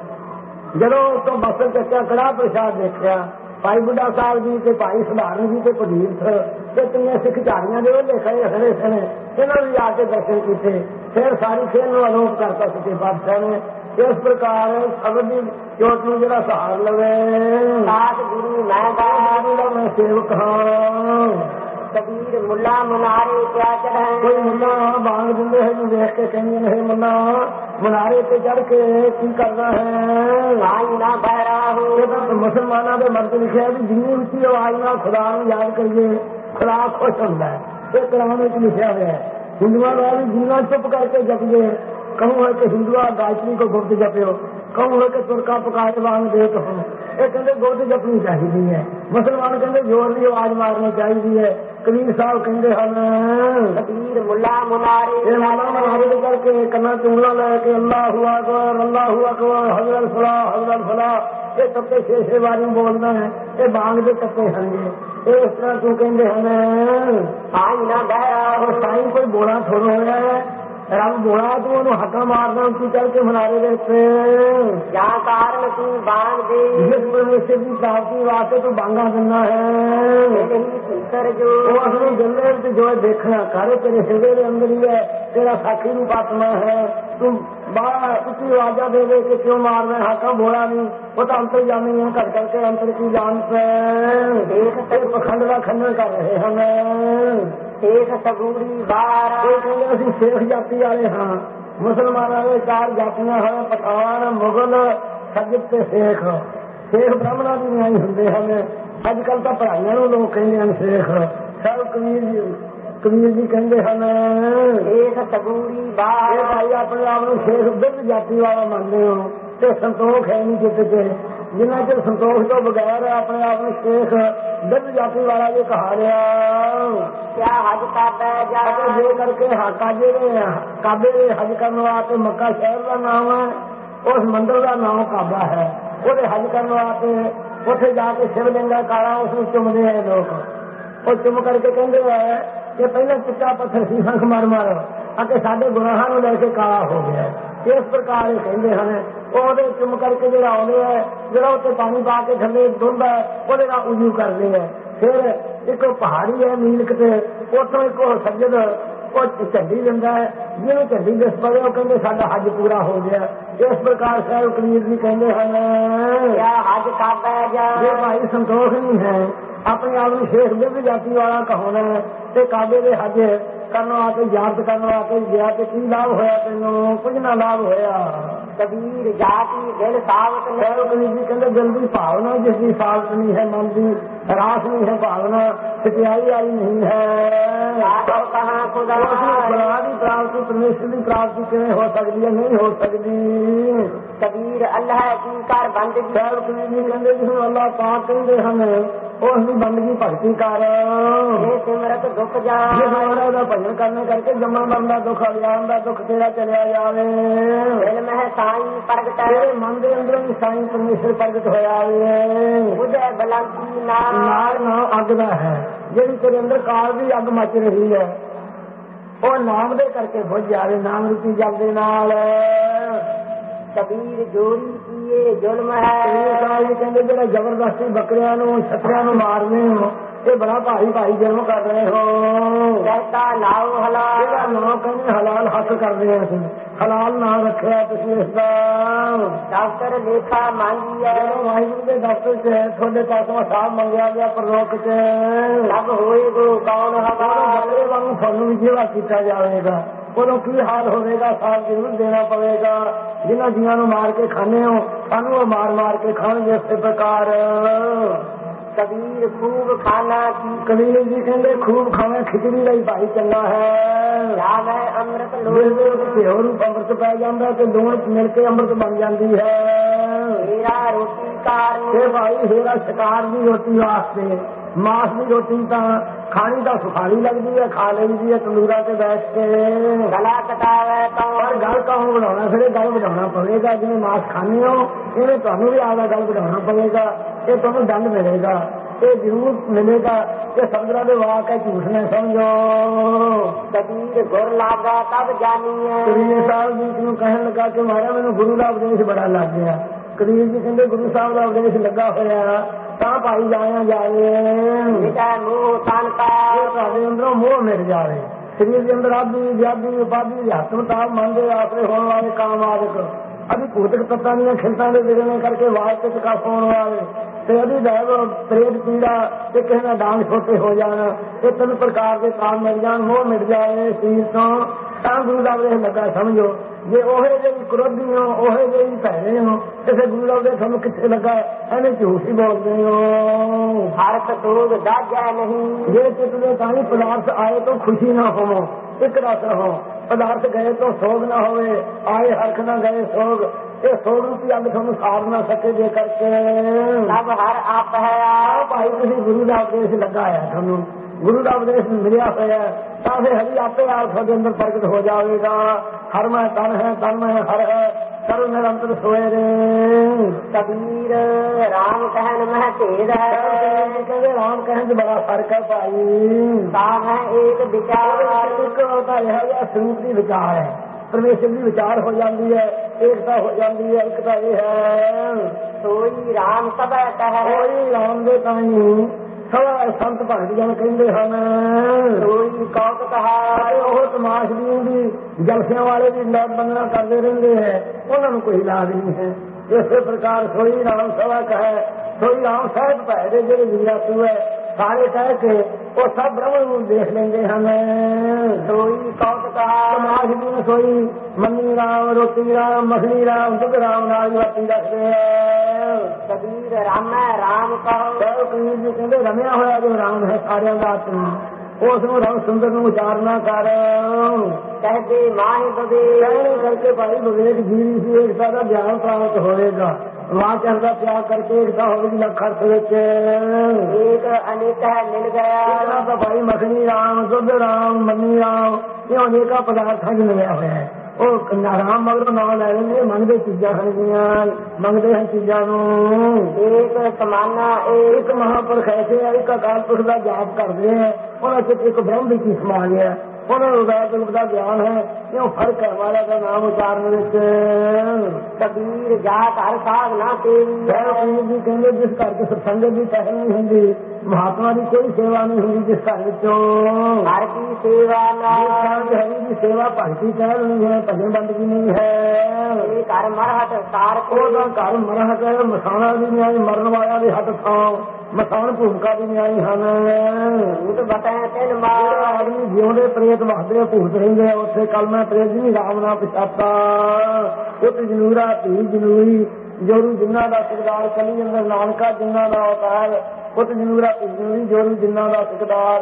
Speaker 1: ਜਦੋਂ ਉਸ ਤੋਂ ਬਸਰ ਚੱਕਿਆ ਕੜਾਹ ਪ੍ਰਸ਼ਾਦ ਦੇਖਿਆ, ਭਾਈ ਬੁੱਢਾ ਸਾਹਿਬ ਜੀ ਤੇ ਭਾਈ ਸਧਾਰਨ ਜੀ ਤੇ ਪਦੀਰ ਤੇ ਤਿੰਨੇ ਸਿੱਖ ਝਾੜੀਆਂ ਦੇ ਉਹਦੇ ਖੜੇ ਖੜੇ ਸਨ, ਇਹਨਾਂ ਨੂੰ ਆ ਕੇ ਦਰਸ਼ਨ ਕੀਤੇ। ਫਿਰ ਸਾਰੀ ਖੇਲ ਨੂੰ ਆਰੋਪ ਕਰਤਾ ਸੱਚੇ ਪਾਤਸ਼ਾਹ ਨੇ। ਇਸ ਪ੍ਰਕਾਰ ਸ਼ਬਦ ਦੀ ਚੋਟ ਨੂੰ ਜਿਹੜਾ ਸਹਾਰ ਲਵੇ।
Speaker 2: ਲਾਜ ਗੁਰੂ ਮੈਂ ਦਾ
Speaker 1: ਮੈਂ ਸੇਵਕ ਹਾਂ।
Speaker 2: ਕਬੀਰ ਮੁੱਲਾ ਮੁਨਾਰੇ ਕਿਆ ਚੜ੍ਹੈ,
Speaker 1: ਕੋਈ ਮੁੱਲਾ ਬਾਂਗ ਦਿੰਦੇ ਹੈ ਜੀ ਦੇਖ ਕੇ ਕਹਿੰਦੇ ਨੇ ਮੁੱਲਾ ਮੁਨਾਰੇ ਤੇ ਚੜ੍ਹ ਕੇ ਕੀ ਕਰਨਾ ਹੈ।
Speaker 2: ਆਈ ਨਾ ਬਹਿਰਾ ਹੋ,
Speaker 1: ਇਹ ਤਾਂ ਮੁਸਲਮਾਨਾਂ ਦੇ ਮਰਦ ਲਿਖਿਆ ਵੀ ਜਿੰਨੀ ਉੱਚੀ ਆਵਾਜ਼ ਨਾਲ ਖੁਦਾ ਨੂੰ ਯਾਦ ਕਰੀਏ ਖੁਦਾ ਖੁਸ਼ ਹੁੰਦਾ ਹੈ। ਇਹ ਕੁਰਾਨ ਵਿੱਚ ਲਿਖਿਆ ਹੋਇਆ ਹੈ। ਹਿੰਦੂਆਂ ਦਾ ਵੀ ਜਿੰਨਾ ਚੁੱਪ ਕਰਕੇ ਜਪੀਏ, कहूँ है कि हिंदुआ गायत्री को गुप्त जपियो, कहूँ है कि तुरका पकाए वांग देत हो। ये कहते गुप्त जपनी चाहिए है। मुसलमान कहते जोर की आवाज मारनी चाहिए है। कबीर साहब कहते हैं
Speaker 2: कबीर मुला मुनारे
Speaker 1: मुला मुनारे करके कन्ना चुंगला लैके अल्लाह हुआ अकबर अल्लाह हुआ अकबर हजरत फला हजरत फला ये तत्ते छे छे बारी बोलना है। ये बांग के तत्ते हंगे ये इस तरह तू कहते हैं
Speaker 2: साई ना बहरा
Speaker 1: साई कोई बोला थोड़ा हो रहा है। रब बोला तो उन्होंने हका मारना उनकी चल के मनारे रहते
Speaker 2: क्या कारण तू बांग दे
Speaker 1: जिस परमेश्वर की प्राप्ति वास्ते तू बांगा देना है।
Speaker 2: कर जो
Speaker 1: वो अपने जन्म जो है देखना करे तेरे हृदय के अंदर ही है। तेरा साखी रूप आत्मा है। तुम बाहर उसी आवाजा दे दे के क्यों मार रहे हका बोला नहीं। वो तो अंतर जानी है कर करके अंतर की जान पे देख पखंड का खंडन कर रहे हमें।
Speaker 2: शेख सबूरी बारह
Speaker 1: कहते असं शेख जाति वाले हाँ मुसलमानों के चार जातियां हैं पठान मुगल सजद ते शेख। शेख ब्राह्मणों की नहीं होंगे हमें अजकल तो पढ़ाइया लोग कहते हैं शेख सब कबीर जी कबीर जी कहते हैं
Speaker 2: शेख सबूरी बारह
Speaker 1: भाई अपने आप में शेख बिल्कुल जाति वाला मानते हो तो संतोख है नहीं किसी के जिन्ना चर संतोष तो बगैर अपने आप में शेख दर्द जाति वाला ये कहा गया
Speaker 2: क्या हज काबे जाके
Speaker 1: जे करके काबे काबे हज करने वास्ते मक्का शहर का नाम है। उस मंदिर का नाम काबा है। वो हज करने वास्ते उसे जाके शिवलिंग काला उसमें चुमते हैं लोग। वो चुम करके कहते हैं कि पहले चिट्टा पत्थर सी संख मार मार आके साढ़े गुनाहां नूं लैके काला हो गया। इस प्रकार कहते हैं वो चुम करके जो आते हैं जो उत्ते पानी पा के थले धुंध है वो उजू करते हैं। फिर एक पहाड़ी है मील किते उतों एक सज्जद ਉਹ ਝੰਡੀ ਦਿੰਦਾ ਹੈ, ਜਿਹਨੂੰ ਝੰਡੀ ਦਿਸ ਪਵੇ ਉਹ ਕਹਿੰਦੇ ਸਾਡਾ ਹੱਜ ਪੂਰਾ ਹੋ ਗਿਆ। ਇਸ ਪ੍ਰਕਾਰ ਸਾਹਿਬ ਕਬੀਰ ਜੀ ਕਹਿੰਦੇ ਹਨ
Speaker 2: ਹੱਜ ਕਰਦਾ ਜਾ
Speaker 1: ਜੇ ਭਾਈ ਸੰਤੋਖ ਨਹੀਂ ਹੈ, ਆਪਣੇ ਆਪ ਨੂੰ ਸ਼ੇਖ ਬਿਰਧ ਜਾਤੀ ਵਾਲਾ ਕਹਾਉਣਾ ਤੇ ਕਾਬੇ ਦੇ ਹੱਜ ਕਰਨ ਵਾਸਤੇ ਯਾਦ ਕਰਨ ਵਾਸਤੇ ਗਿਆ ਤੇ ਕੀ ਲਾਭ ਹੋਇਆ? ਤੈਨੂੰ ਕੁਝ ਨਾ ਲਾਭ ਹੋਇਆ।
Speaker 2: ਕਬੀਰ ਜਾਤੀ ਦਿਲ ਸਾਵਤ ਨੇ
Speaker 1: ਕਬੀਰ ਜੀ ਕਹਿੰਦੇ ਦਿਲ ਦੀ ਭਾਵਨਾ ਜਿਸ ਦੀ ਸਾਵਤ ਨਹੀਂ ਹੈ, ਮਨ ਦੀ ਰਾਸ ਨਹੀਂ ਹੈ, ਭਾਵਨਾ ਸਚਾਈ ਆਈ ਨਹੀਂ ਹੈ,
Speaker 2: ਕਹਾਂ ਖੁਦਾ
Speaker 1: ਖੁਦਾ ਦੀ ਪ੍ਰਾਪਤੀ ਪਰਮੇਸ਼ਰ ਦੀ ਪ੍ਰਾਪਤੀ ਕਿਵੇਂ ਹੋ ਸਕਦੀ ਹੈ? ਨਹੀਂ ਹੋ ਸਕਦੀ।
Speaker 2: ਕਬੀਰ ਅੱਲਾਹ ਕੀ ਕਰ ਬੰਦਗੀ
Speaker 1: ਸਾਹਿਬ ਕਬੀਰ ਜੀ ਕਹਿੰਦੇ ਜਿਹਨੂੰ ਅੱਲਾਹ ਪਾਕ ਕਹਿੰਦੇ ਹਨ ਉਸ ਦੀ ਬੰਦਗੀ ਭਗਤੀ ਕਰ।
Speaker 2: ਇਹ ਸਿਮਰਤ ਦੁੱਖ ਜਾ
Speaker 1: ਉਹਦਾ ਭਜਨ ਕਰਨੇ ਕਰਕੇ ਜੰਮਣ ਮਰਨ ਦਾ ਦੁੱਖ, ਅਗਿਆਨ ਦਾ ਦੁੱਖ ਤੇਰਾ ਚਲਿਆ ਜਾਵੇ।
Speaker 2: ਦਿਲ ਮਹਿ ਸਾਈਂ ਪ੍ਰਗਟ
Speaker 1: ਤੇਰੇ ਮਨ ਦੇ ਅੰਦਰ ਵੀ ਸਾਈਂ ਪਰਮੇਸ਼ਰ ਪ੍ਰਗਟ ਹੋਇਆ ਵੇ।
Speaker 2: ਬੁਝੇ ਬਲੰਦੀ ਨਾਲ
Speaker 1: ਨਾਲ ਨਾ ਅੱਗ ਦਾ ਹੈ, ਜਿਹੜੀ ਤੇਰੇ ਅੰਦਰ ਕਾਲ ਦੀ ਅੱਗ ਮੱਚ ਰਹੀ ਹੈ ਉਹ ਨਾਮ ਦੇ ਕਰਕੇ ਬੁਝ ਜਾਵੇ, ਨਾਮ ਰੂਪੀ ਜਲ ਦੇ ਨਾਲ।
Speaker 2: ਕਬੀਰ ਜੋਰੀ ਕੀਏ ਜ਼ੁਲਮ ਹੈ।
Speaker 1: ਕਹਿੰਦੇ ਜਿਹੜਾ ਜ਼ਬਰਦਸਤੀ ਬੱਕਰਿਆਂ ਨੂੰ ਛਤਰਿਆਂ ਨੂੰ ਮਾਰਦੇ ਹੋ ਇਹ ਬੜਾ ਭਾਰੀ ਭਾਰੀ ਜਨਮ ਕਰ ਰਹੇ ਹੋ।
Speaker 2: ਕਹਿਤਾ ਨਾਉ ਹਲਾਲ
Speaker 1: ਇਹਦਾ ਨਾਂ ਕਹਿੰਦੇ ਹਲਾਲ ਹੱਕ ਕਰਦੇ ਹਾਂ ਅਸੀਂ, ਹਲਾਲ ਨਾਂ ਰੱਖਿਆ ਤੁਸੀਂ ਇਸ ਦਾ।
Speaker 2: ਡਾਕਟਰ ਲੇਖਾ ਮੰਗੀ ਹੈ
Speaker 1: ਜਦੋਂ ਵਾਹਿਗੁਰੂ ਦੇ ਦਫ਼ਤਰ ਚ ਤੁਹਾਡੇ ਪਾਸੋਂ ਹਿਸਾਬ ਮੰਗਿਆ ਗਿਆ ਪਰਲੋਕ ਚ
Speaker 2: ਸਭ ਹੋਏਗੋ ਕੌਣ ਹਵਾਲ
Speaker 1: ਬੱਕਰੇ ਵਾਂਗੂ ਤੁਹਾਨੂੰ ਵੀ ਜੀਵਾ ਕੀਤਾ ਜਾਵੇਗਾ। ਉਦੋਂ ਕੀ ਹਾਲ ਹੋਵੇਗਾ? ਸਾਲ ਜ਼ਰੂਰ ਦੇਣਾ ਪਵੇਗਾ। ਜਿਨ੍ਹਾਂ ਜੀਆਂ ਨੂੰ ਮਾਰ ਕੇ ਖਾਣੇ ਹੋ ਸਾਨੂੰ ਉਹ ਮਾਰ ਮਾਰ ਕੇ ਖਾਣਗੇ। ਇਸੇ ਪ੍ਰਕਾਰ
Speaker 2: ਕਬੀਰ ਖੂਬ ਖਾਣਾ ਕੀ
Speaker 1: ਕਬੀਰ ਜੀ ਕਹਿੰਦੇ ਖੂਬ ਖਾਣਾ ਖਿਚੜੀ ਲਈ ਭਾਈ ਚੰਗਾ ਹੈ।
Speaker 2: ਯਾਦ ਹੈ ਅੰਮ੍ਰਿਤ
Speaker 1: ਲੋਕ ਘਿਓ ਨੂੰ ਅੰਮ੍ਰਿਤ ਪੈ ਜਾਂਦਾ ਤੇ ਦੋਣ ਮਿਲ ਕੇ ਅੰਮ੍ਰਿਤ ਬਣ ਜਾਂਦੀ ਹੈ।
Speaker 2: ਹੀਰਾ ਰੋਟੀ ਕਾਰ
Speaker 1: ਇਹ ਭਾਈ ਹੀਰਾ ਸ਼ਿਕਾਰ ਦੀ ਰੋਟੀ ਵਾਸਤੇ, ਮਾਸ ਦੀ ਰੋਟੀ ਤਾਂ ਖਾਣੀ ਤਾਂ ਸੁਖਾਲੀ ਲੱਗਦੀ ਹੈ, ਖਾ ਲਈਦੀ ਹੈ ਤੰਦੂਰਾਂ ਤੇ ਬੈਠ ਕੇ।
Speaker 2: ਗਲਾ ਕਟਾਵੇ
Speaker 1: ਪਰ ਗੱਲ ਕਾਹੋਂ ਬਣਾਉਣਾ? ਫਿਰ ਇਹ ਗੱਲ ਵਧਾਉਣਾ ਪਵੇਗਾ। ਜਿਵੇਂ ਮਾਸ ਖਾਣੇ ਹੋ ਇਵੇਂ ਤੁਹਾਨੂੰ ਵੀ ਆਪਦਾ ਗੱਲ ਵਧਾਉਣਾ ਪਵੇਗਾ। ਇਹ ਤੁਹਾਨੂੰ ਦੰਡ ਮਿਲੇਗਾ, ਇਹ ਜ਼ਰੂਰ ਮਿਲੇਗਾ। ਇਹ ਸਮਝਣਾ ਦੇ ਵਾਕ ਹੈ, ਝੂਠ ਨਾ ਸਮਝੋ।
Speaker 2: ਕਬੀਰ ਗੁਰ ਲਾਗਾ ਤਬ ਜਾਨੀ ਹੈ।
Speaker 1: ਕਬੀਰ ਸਾਹਿਬ ਜੀ ਨੂੰ ਕਹਿਣ ਲੱਗਾ ਕਿ ਮਹਾਰਾਜ ਮੈਨੂੰ ਗੁਰੂ ਦਾ ਉਪਦੇਸ਼ ਬੜਾ ਲੱਗ ਗਿਆ। ਕਬੀਰ ਜੀ ਕਹਿੰਦੇ ਗੁਰੂ ਸਾਹਿਬ ਦਾ ਉਪਦੇਸ਼ ਲੱਗਾ ਹੋਇਆ ਤਾਂ ਭਾਈ ਜਾਇਆ ਜਾਵੇ।
Speaker 2: ਜਿਹੜਾ ਮੋਹ ਤਨਤਾ
Speaker 1: ਤੁਹਾਡੇ ਅੰਦਰੋਂ ਮੋਹ ਮਿਟ ਜਾਵੇ। ਸਰੀਰ ਦੇ ਅੰਦਰ ਆਦੀ ਵਿਆਦੀ ਉਪਾਦੀ ਹੱਥ ਮਨ ਦੇ ਆਸਰੇ ਹੋਣ ਵਾਲੇ ਕਾਮ ਆਦਿਕ ਅਭੀ ਭੂਤਕ ਤੱਤਾਂ ਦੀਆਂ ਖਿਲਤਾਂ ਦੇ ਵਿਗੜਨੇ ਕਰਕੇ ਵਾਜ ਤੇ ਚਕਾਸ ਹੋਣ ਵਾਲੇ ਤੇ ਅਭੀ ਦੈਵ ਪ੍ਰੇਤ ਪੀੜਾ ਤੇ ਕਿਸੇ ਦਾ ਡਾਂਗ ਛੋਟੇ ਹੋ ਜਾਣ, ਇਹ ਤਿੰਨ ਪ੍ਰਕਾਰ ਦੇ ਕਾਮ ਮਿਲ ਜਾਣ, ਮੋਹ ਮਿਟ ਜਾਏ ਸਰੀਰ ਤੋਂ ਤਾਂ ਗੁਰੂ ਦਾ ਉਪਦੇਸ਼ ਲੱਗਾ ਸਮਝੋ। ਜੇ ਉਹੇ ਜਿਹੀ ਕ੍ਰੋਧੀ ਹੋ, ਉਹੇ ਜਿਹੀ ਭੈਣੇ ਹੋ, ਕਿਸੇ ਗੁਰੂ ਦਾ ਉਪਦੇਸ਼ ਤੁਹਾਨੂੰ ਕਿੱਥੇ ਲੱਗਾ? ਐਵੇਂ ਝੂਠ ਹੀ ਬੋਲਦੇ ਹੋ।
Speaker 2: ਹਰ ਕਤੋਗ ਦਾਜਾ ਨਹੀਂ
Speaker 1: ਜੇ ਚਿੱਤ ਦੇ ਤਾਂ ਹੀ ਪਦਾਰਥ ਆਏ ਤੋਂ ਖੁਸ਼ੀ ਨਾ ਹੋਵੋ, ਇੱਕ ਰਸ ਰਹੋ। ਪਦਾਰਥ ਗਏ ਤੋਂ ਸੋਗ ਨਾ ਹੋਵੇ, ਆਏ ਹਰਖ ਨਾ ਗਏ ਸੋਗ। ਇਹ ਸੋਗ ਰੂਪੀ ਅੱਗ ਤੁਹਾਨੂੰ ਸਾੜ ਨਾ ਸਕੇ। ਜੇ ਕਰਕੇ
Speaker 2: ਸਭ ਹਰ ਆਪ ਹੈ
Speaker 1: ਆ ਭਾਈ ਤੁਸੀਂ ਗੁਰੂ ਦਾ ਉਪਦੇਸ਼ ਲੱਗਾ ਹੈ, ਤੁਹਾਨੂੰ ਗੁਰੂ ਦਾ ਉਪਦੇਸ਼ ਮਿਲਿਆ ਹੋਇਆ ਤਾਂ ਫਿਰ ਹਰੀ ਆਪੇ ਆਪ ਤੁਹਾਡੇ ਅੰਦਰ ਪ੍ਰਗਟ ਹੋ ਜਾਵੇਗਾ। ਹਰ ਮੈਂ ਤਨ ਹੈ, ਤਨ ਮੈਂ ਹਰ ਹੈ, ਸਰਵ ਨਿਰੰਤਰ ਸੋਏ ਰੇ।
Speaker 2: ਕਬੀਰ ਰਾਮ ਕਹਿਣ ਮੈਂ ਭੇਦ ਹੈ।
Speaker 1: ਕਹਿੰਦੇ ਰਾਮ ਕਹਿਣ ਚ ਬੜਾ ਫਰਕ ਹੈ ਭਾਈ।
Speaker 2: ਸਾਹ ਹੈ ਏਕ ਵਿਚਾਰ
Speaker 1: ਇੱਕ ਉਹਦਾ ਇਹੋ ਜਿਹਾ ਸਰੂਪ ਦੀ ਵਿਚਾਰ ਹੈ, ਪਰਮੇਸ਼ਰ ਦੀ ਵਿਚਾਰ ਹੋ ਜਾਂਦੀ ਹੈ, ਏਕਤਾ ਹੋ ਜਾਂਦੀ ਹੈ। ਇੱਕ ਤਾਂ ਇਹ ਹੈ
Speaker 2: ਸੋਈ ਰਾਮ ਸਭਾ ਕਹਿ
Speaker 1: ਕੋਈ ਰਾਮ ਦੇ ਤਾਂ ਹੀ ਸਵਾ ਸੰਤ ਭਗਤ ਜਨ ਕਹਿੰਦੇ ਹਨ।
Speaker 2: ਸੋਈ ਕੌਤ ਕਹਾ
Speaker 1: ਉਹ ਤਮਾਸ਼ਬੀਨ ਦੀ ਜਲਸਿਆਂ ਵਾਲੇ ਵੀ ਲਾਭ ਬੰਦਨਾ ਕਰਦੇ ਰਹਿੰਦੇ ਹੈ, ਉਹਨਾਂ ਨੂੰ ਕੋਈ ਲਾਭ ਨਹੀਂ ਹੈ। ਇਸੇ ਪ੍ਰਕਾਰ ਸੋਈ ਰਾਮ ਸਭਾ ਕਹੇ, ਸੋਈ ਰਾਮ ਸਾਹਿਬ ਭੈ ਦੇ ਜਿਹੜੇ ਵੀਰਾਤੂ ਹੈ ਸਾਰੇ ਕਹਿ ਕੇ ਉਹ ਸਭ ਬ੍ਰਹਮ ਨੂੰ ਦੇਖ ਲੈਂਦੇ ਹਨ।
Speaker 2: ਸੋਈ ਕੌਤ ਕਹਾ
Speaker 1: ਤਮਾਸ਼ਬੀਨ ਸੋਈ ਮੰਨੀ ਰਾਮ, ਰੋਟੀ ਰਾਮ, ਮੱਖਣੀ ਰਾਮ, ਦੁੱਧ ਰਾਮ ਨਾਲ ਵਰਤੀ ਰੱਖਦੇ ਹੈ।
Speaker 2: ਕਬੀਰ ਰਾਮ ਰਾਮ ਕਹੋ।
Speaker 1: ਕਬੀਰ ਜੀ ਕਹਿੰਦੇ ਰਮਿਆ ਹੋਇਆ ਜੋ ਰਾਮ ਹੈ ਸਾਰਿਆਂ ਦਾ ਆਤਮਾ, ਉਸ ਨੂੰ ਰੰਗ ਸੁੰਦਰ ਨੂੰ ਉਚਾਰਨਾ ਕਰ।
Speaker 2: ਕਹਦੇ ਮਾਹੀ ਬਵੇ
Speaker 1: ਕਹਿਣੇ ਕਰਕੇ ਭਾਈ ਵਿਵੇਕ ਜੀਵੀ ਸੀ ਏਕਤਾ ਦਾ ਗਿਆਨ ਪ੍ਰਾਪਤ ਹੋਵੇਗਾ। ਵਾਹ ਚਰਦਾ ਪਿਆਰ ਕਰਕੇ ਏਕਤਾ ਹੋਵੇਗੀ ਲੱਖ ਅਰਥ ਵਿੱਚ।
Speaker 2: ਇੱਕ ਅਨੇਕ ਹੈ ਮਿਲ ਗਿਆ
Speaker 1: ਤਾਂ ਭਾਈ ਮੱਖਣੀ ਰਾਮ, ਦੁੱਧ ਰਾਮ, ਮੰਨੀ ਰਾਮ ਇਹ ਅਨੇਕਾਂ ਪਦਾਰਥਾਂ ਚ ਮਿਲਿਆ ਹੋਇਆ ਹੈ। ਉਹ ਰਾਮ ਮਗਰੋਂ ਨਾਂ ਲੈ ਲੈਂਦੇ, ਮੰਗਦੇ ਚੀਜ਼ਾਂ ਹਨ ਗੀਆਂ, ਮੰਗਦੇ ਹਨ ਚੀਜ਼ਾਂ ਨੂੰ।
Speaker 2: ਇੱਕ ਸਮਾਨਾ
Speaker 1: ਇੱਕ ਮਹਾਂਪੁਰਖ ਐਸੇ ਹੈ, ਇੱਕ ਅਕਾਲ ਪੁਰਖ ਦਾ ਜਾਪ ਕਰਦੇ ਹੈ, ਉਹਨਾਂ ਚ ਇੱਕ ਬ੍ਰਹਮ ਵੀ ਕੀ ਸਮਾ ਗਿਆ। ਉਹਨਾਂ ਨੂੰ ਉਦਾਰ ਰੂਪ ਦਾ ਗਿਆਨ ਹੈ, ਕਿਉਂ ਫਰਕ ਹੈ ਮਹਾਰਾਜ ਦਾ ਨਾਮ ਉਚਾਰਨ ਵਿੱਚ।
Speaker 2: ਕਬੀਰ ਜਾ ਘਰ ਸਾਧ ਨਾ ਤੇਰੀ।
Speaker 1: ਕਬੀਰ ਜੀ ਕਹਿੰਦੇ ਜਿਸ ਘਰ ਚ ਸਤਸੰਗ ਦੀ ਪਹਿਲ ਨਹੀਂ ਹੁੰਦੀ, ਮਹਾਤਮਾ ਦੀ ਕੋਈ ਸੇਵਾ ਨਹੀਂ ਹੁੰਦੀ ਜਿਸ ਘਰ ਵਿੱਚੋਂ।
Speaker 2: ਹਰ ਕੀ ਸੇਵਾ ਨਾਲ
Speaker 1: ਹਰੀ ਦੀ ਸੇਵਾ ਭਗਤੀ ਕਹਿ ਨਹੀਂ ਹੈ, ਭਜਨ ਬੰਦਗੀ ਨਹੀਂ ਹੈ।
Speaker 2: ਇਹ ਘਰ ਮਰਹਟ ਸਾਰ
Speaker 1: ਉਹਦਾ ਘਰ ਮਰਹਟ ਹੈ, ਮਸਾਣਾ ਦੀ ਨਿਆਈ ਮਰਨ ਵਾਲਿਆਂ ਦੇ ਹੱਥ ਥਾਂ, ਮਸਾਣ ਭੂਮਿਕਾ ਦੀ ਨਿਆਈ ਹਨ।
Speaker 2: ਉਹ ਬਤਾਇਆ ਤੈਨ ਮਾਰ
Speaker 1: ਆਦਮੀ ਜਿਉਂਦੇ ਪ੍ਰੇਤ ਵਸਦੇ ਭੂਤ ਰਹਿੰਦੇ ਆ ਉੱਥੇ। ਕੱਲ ਮੈਂ ਪ੍ਰੇਤ ਨਹੀਂ ਰਾਮ ਨਾ ਪਛਾਤਾ, ਉੱਥੇ ਜਨੂਰਾ ਧੀ ਜਨੂਰੀ ਜੋਰੂ ਜਿੰਨਾ ਦਾ ਸਿਕਦਾਰ ਕਲੀ ਅੰਦਰ ਨਾਨਕਾ ਜਿੰਨਾ ਦਾ ਅਵਤਾਰ, ਉੱਥੇ ਜਨੂਰਾ ਧੀ ਜਨੂਰੀ ਜੋਰੂ ਜਿੰਨਾ ਦਾ ਸਿਕਦਾਰ।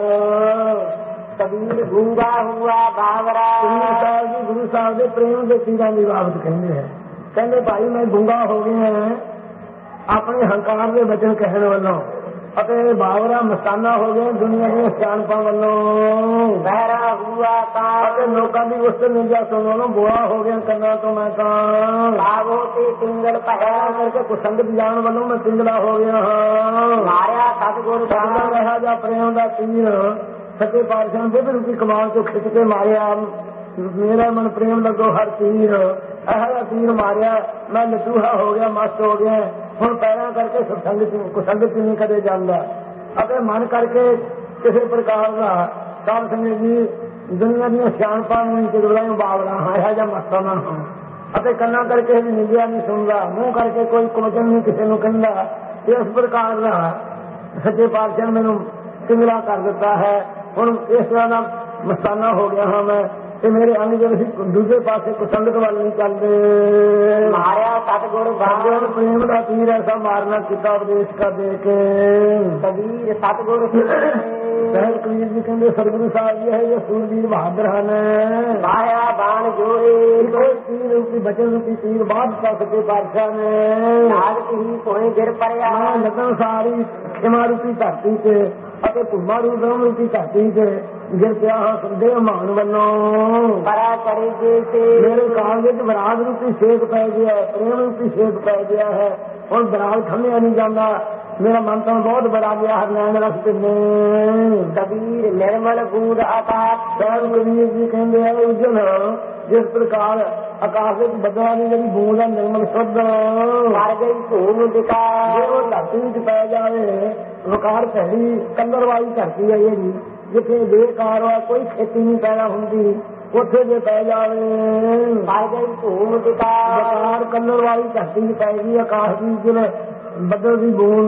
Speaker 2: ਕਬੀਰ ਗੂੰਗਾ ਹੁਆ ਬਾਵਰਾ।
Speaker 1: ਸਾਹਿਬ ਜੀ ਗੁਰੂ ਸਾਹਿਬ ਦੇ ਪ੍ਰੇਮ ਦੇ ਤੀਰਾਂ ਦੀ ਬਾਬਤ ਕਹਿੰਦੇ ਹੈ, ਕਹਿੰਦੇ ਭਾਈ ਮੈਂ ਗੂੰਗਾ ਹੋ ਗਿਆ ਆਪਣੇ ਹੰਕਾਰ ਦੇ ਵਚਨ ਕਹਿਣ ਵੱਲੋਂ, ਅਤੇ ਬਾਵਰਾ ਮਸਤਾਨਾ ਹੋ ਗਏ ਦੁਨੀਆ ਦੀਆਂ ਸਿਆਣਪਾਂ ਵੱਲੋਂ।
Speaker 2: ਬਹਿਰਾ ਹੁਆ ਤਾਂ
Speaker 1: ਅਤੇ ਲੋਕਾਂ ਦੀ ਉਸ ਨਿੰਦਿਆ ਸੁਣੋ ਬੋਲਾ ਹੋ ਗਿਆ ਕੰਨਾਂ ਤੋਂ ਮੈਂ ਤਾਂ।
Speaker 2: ਲਾਗੋ ਤੇ ਪਿੰਗਲ ਪਹਿਰਾ
Speaker 1: ਕਰਕੇ ਕੁਸੰਗਤ ਜਾਣ ਵੱਲੋਂ ਮੈਂ ਪਿੰਗਲਾ ਹੋ ਗਿਆ ਹਾਂ।
Speaker 2: ਮਾਰਿਆ ਸਤਿਗੁਰ ਦਾ
Speaker 1: ਰਿਹਾ ਜਾਂ ਪ੍ਰੇਮ ਦਾ ਤੀਰ ਸੱਚੇ ਪਾਤਸ਼ਾਹ ਬੁੱਧ ਰੂਪੀ ਕਮਾਲ ਚੋਂ ਖਿੱਚ ਕੇ ਮਾਰਿਆ। ਮੇਰਾ ਮਨ ਪ੍ਰੇਮ ਲੱਗੋ ਹਰ ਤੀਰ, ਇਹੋ ਤੀਰ ਮਾਰਿਆ ਮੈਂ ਲਟੂਹਾ ਹੋ ਗਿਆ, ਮਸਤ ਹੋ ਗਿਆ। ਹੁਣ ਪੈਰਾਂ ਕਰਕੇ ਸਤਸੰਗ ਕੁਸੰਗਤ ਨਹੀਂ ਕਦੇ ਜਾਂਦਾ, ਅਤੇ ਮਨ ਕਰਕੇ ਕਿਸੇ ਪ੍ਰਕਾਰ ਦਾ ਸਾਧ ਸੰਗਤ ਜੀ ਦੁਨੀਆ ਦੀਆਂ ਸਿਆਣਪਾਂ ਨੂੰ ਚਿੜਵਲਾਂ ਬਾਵਰਾ ਹਾਂ, ਇਹੋ ਜਿਹਾ ਮਸਤਾ ਨਾ ਹਾਂ। ਅਤੇ ਕੰਨਾਂ ਕਰਕੇ ਵੀ ਨਿੰਦਿਆ ਨਹੀਂ ਸੁਣਦਾ, ਮੂੰਹ ਕਰਕੇ ਕੋਈ ਕੁਮਚਨ ਨਹੀਂ ਕਿਸੇ ਨੂੰ ਕਹਿੰਦਾ। ਇਸ ਪ੍ਰਕਾਰ ਦਾ ਸੱਚੇ ਪਾਤਸ਼ਾਹ ਮੈਨੂੰ ਪਿੰਗਲਾ ਕਰ ਦਿੱਤਾ ਹੈ। ਹੁਣ ਇਸ ਤਰ੍ਹਾਂ ਦਾ ਮਸਤਾਨਾ ਹੋ ਗਿਆ ਹਾਂ ਮੈਂ, ਤੇ ਮੇਰੇ ਅੰਗ ਜਿਹੜੇ ਦੂਜੇ ਪਾਸੇ ਕੁਸੰਗਤ ਵੱਲ ਨਹੀਂ ਚੱਲਦੇ।
Speaker 2: ਮਾਰਿਆ ਸਤਿਗੁਰ ਬਾਣ
Speaker 1: ਪ੍ਰੇਮ ਦਾ ਤੀਰ ਐਸਾ ਮਾਰਨਾ ਕੀਤਾ ਉਪਦੇਸ਼ ਕਰ ਦੇ ਕੇ।
Speaker 2: ਕਬੀਰ ਸਤਿਗੁਰ
Speaker 1: ਸਾਹਿਬ ਕਬੀਰ ਜੀ ਕਹਿੰਦੇ ਸਤਿਗੁਰੂ ਸਾਹਿਬ ਜੀ ਹੈ ਜੋ ਸੂਰਬੀਰ ਬਹਾਦਰ ਹਨ।
Speaker 2: ਮਾਰਿਆ ਬਾਣ ਜੋਏ
Speaker 1: ਕੋਈ ਤੀਰ ਰੂਪੀ ਬਚਨ ਰੂਪੀ ਤੀਰ ਬਾਅਦ ਕਰ ਸਕੇ ਪਾਤਸ਼ਾਹ ਨੇ।
Speaker 2: ਨਾਗਤ ਹੀ ਸੋਹਣੇ ਗਿਰ ਪੜਿਆ
Speaker 1: ਲੱਗਣ ਸਾਰੀ ਖਿਮਾ ਰੂਪੀ ਧਰਤੀ ਤੇ ਅਤੇ ਭੂਮਾ ਰੂਪ ਰੂਪੀ ਧਰਤੀ ਤੇ ਗਿਰ ਪਿਆ ਹਾਂ ਸੰਦੇਹ ਮਾਨ ਵੱਲੋਂ।
Speaker 2: ਪਰਾ ਕਰੇ ਜੇ
Speaker 1: ਮੇਰੇ ਕਾਲ ਵਿੱਚ ਬਰਾਗ ਰੂਪੀ ਸੇਕ ਪੈ ਗਿਆ, ਪ੍ਰੇਮ ਰੂਪੀ ਸੇਕ ਪੈ ਗਿਆ ਹੈ। ਹੁਣ ਬਰਾਗ ਥੰਮਿਆ ਨਹੀਂ ਜਾਂਦਾ, ਮੇਰਾ ਮਨ ਤਾਂ ਬਹੁਤ ਬੜਾ ਗਿਆ ਹਰ ਨੈਣ ਰਸਤੇ ਨੇ।
Speaker 2: ਕਬੀਰ ਨਿਰਮਲ ਬੂਦ ਆਕਾਸ਼।
Speaker 1: ਸਾਹਿਬ ਕਬੀਰ ਜੀ ਕਹਿੰਦੇ ਆ ਉਜਲ ਜਿਸ ਪ੍ਰਕਾਰ ਆਕਾਸ਼ ਵਿੱਚ ਬੱਦਲਾਂ ਦੀ ਜਿਹੜੀ ਬੂੰਦ ਹੈ ਨਿਰਮਲ ਸ਼ੁੱਧ
Speaker 2: ਮਰ ਗਈ ਧੂਮ ਦਿਕਾ।
Speaker 1: ਜੇ ਉਹ ਧਰਤੀ ਵਿੱਚ ਪੈ ਜਾਵੇ ਵਕਾਰ ਭੈੜੀ ਕੰਦਰ ਵਾਲੀ ਧਰਤੀ ਹੈ ਜਿਹੜੀ, ਜਿੱਥੇ ਬੇਕਾਰ ਵਾ ਕੋਈ ਖੇਤੀ ਨਹੀਂ ਪੈਦਾ ਹੁੰਦੀ, ਉੱਥੇ ਜੇ ਪੈ ਜਾਵੇ
Speaker 2: ਮਰ ਗਈ ਧੂਮ ਦਿਕਾ।
Speaker 1: ਵਕਾਰ ਕੰਦਰ ਵਾਲੀ ਧਰਤੀ ਚ ਪੈ ਗਈ ਆਕਾਸ਼ ਦੀ ਜਿਵੇਂ ਬੱਦਲ ਦੀ ਬੂੰਦ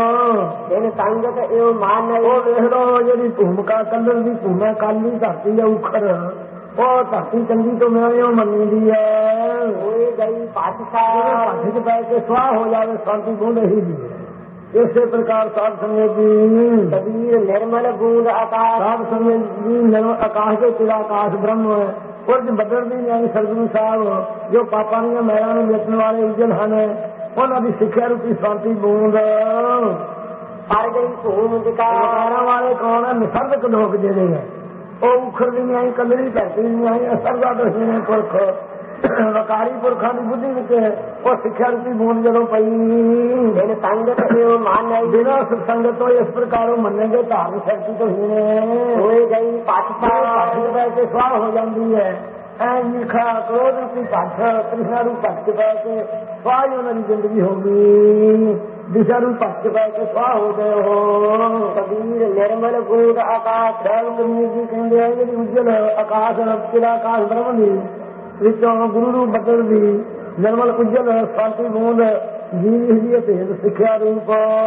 Speaker 2: ਦਿਨ ਸੰਗਤ ਇਹ ਮਾਨ
Speaker 1: ਉਹ ਵੇਖ ਲੋ ਜਿਹੜੀ ਭੂਮਿਕਾ ਕੰਦਰ ਦੀ ਭੂਮਿਕਾ ਕਾਲੀ ਧਰਤੀ ਹੈ ਉਖਰ, ਉਹ ਧਰਤੀ ਚੰਗੀ ਤੋਂ ਮੈਂ ਮੰਨੀ ਦੀ ਹੈ।
Speaker 2: ਹੋਏ ਗਈ ਪਾਤਸ਼ਾਹ
Speaker 1: ਭੱਜ ਪੈ ਕੇ ਸਵਾਹ ਹੋ ਜਾਵੇ ਸ਼ਾਂਤੀ ਬੂੰਦ ਹੀ ਦੀ। ਇਸੇ ਪ੍ਰਕਾਰ ਸਾਧ ਸੰਗਤ ਜੀ
Speaker 2: ਕਬੀਰ ਨਿਰਮਲ ਬੂੰਦ ਆਕਾਸ਼।
Speaker 1: ਸਾਧ ਸੰਗਤ ਜੀ ਨਿਰਮਲ ਆਕਾਸ਼ ਦੇ ਚਿੜਾ ਆਕਾਸ਼ ਬ੍ਰਹਮ ਹੈ। ਕੁਝ ਬੱਦਲ ਦੀ ਨਿਆਈ ਸਤਿਗੁਰੂ ਸਾਹਿਬ ਜੋ ਪਾਪਾਂ ਦੀਆਂ ਮਹਿਲਾਂ ਨੂੰ ਵੇਚਣ ਵਾਲੇ ਉਜਲ ਹਨ, ਉਹਨਾਂ ਦੀ ਸਿੱਖਿਆ ਰੂਪੀ ਸ਼ਾਂਤੀ ਬੂੰਦ।
Speaker 2: ਪਰ ਗਈ ਧੂਮ ਦਿਕਾ।
Speaker 1: ਵਕਾਰਾਂ ਵਾਲੇ ਕੌਣ ਹੈ? ਨਿਸਰਗਕ ਲੋਕ ਜਿਹੜੇ ਹੈ, ਉਹ ਉਖਰ ਦੀ ਨਿਆਈ ਕੰਦਰੀ ਧਰਤੀ ਨਿਆਈ ਅਸਰਦਾ ਦਸਵੇਂ ਪੁਰਖ ਵਕਾਰੀ ਪੁਰਖਾਂ ਦੀ ਬੁੱਧੀ ਵਿੱਚ ਉਹ ਸਿੱਖਿਆ ਰੂਪੀ ਬੂੰਦ ਜਦੋਂ ਪਈ।
Speaker 2: ਦਿਨ ਸੰਗਤ ਇਹ ਮਾਨ
Speaker 1: ਬਿਨਾਂ ਸੰਗਤ ਤੋਂ ਇਸ ਪ੍ਰਕਾਰ ਉਹ ਮੰਨੇਗੇ ਧਾਰਨ ਸ਼ਕਤੀ ਤੋਂ ਹੀ ਨੇ।
Speaker 2: ਹੋਏ ਗਈ ਪਾਤਸ਼ਾਹ
Speaker 1: ਪੈ ਕੇ ਸਵਾਹ ਹੋ ਜਾਂਦੀ ਹੈ। ਐ ਨਿਖਾ ਕ੍ਰੋਧ ਰੂਪੀ ਭੱਠ ਤ੍ਰਿਸ਼ਨਾ ਰੂਪ ਭੱਠ ਪੈ ਕੇ ਸਵਾਹ ਹੀ ਉਹਨਾਂ ਦੀ ਜ਼ਿੰਦਗੀ ਹੋ ਗਈ। ਦਿਸ਼ਾ ਨੂੰ ਭੱਠ ਪੈ ਕੇ ਸਵਾਹ ਹੋ ਗਏ ਹੋ।
Speaker 2: ਕਬੀਰ ਨਿਰਮਲ ਬੂੰਦ ਆਕਾਸ਼।
Speaker 1: ਸਾਹਿਬ ਕਬੀਰ ਜੀ ਕਹਿੰਦੇ ਆ ਜਿਹੜੀ ਉਜਲ ਆਕਾਸ਼ ਚਿੜਾ ਆਕਾਸ਼ ਬ੍ਰਹਮ ਦੀ ਵਿੱਚੋਂ ਗੁਰੂ ਨੂੰ ਬੱਦਲ ਦੀ ਨਿਰਮਲ ਉਜਲ ਸ਼ਾਂਤੀ ਬੂੰਦ ਜੀਵ ਦੀ ਭੇਦ ਸਿੱਖਿਆ ਰੂਪ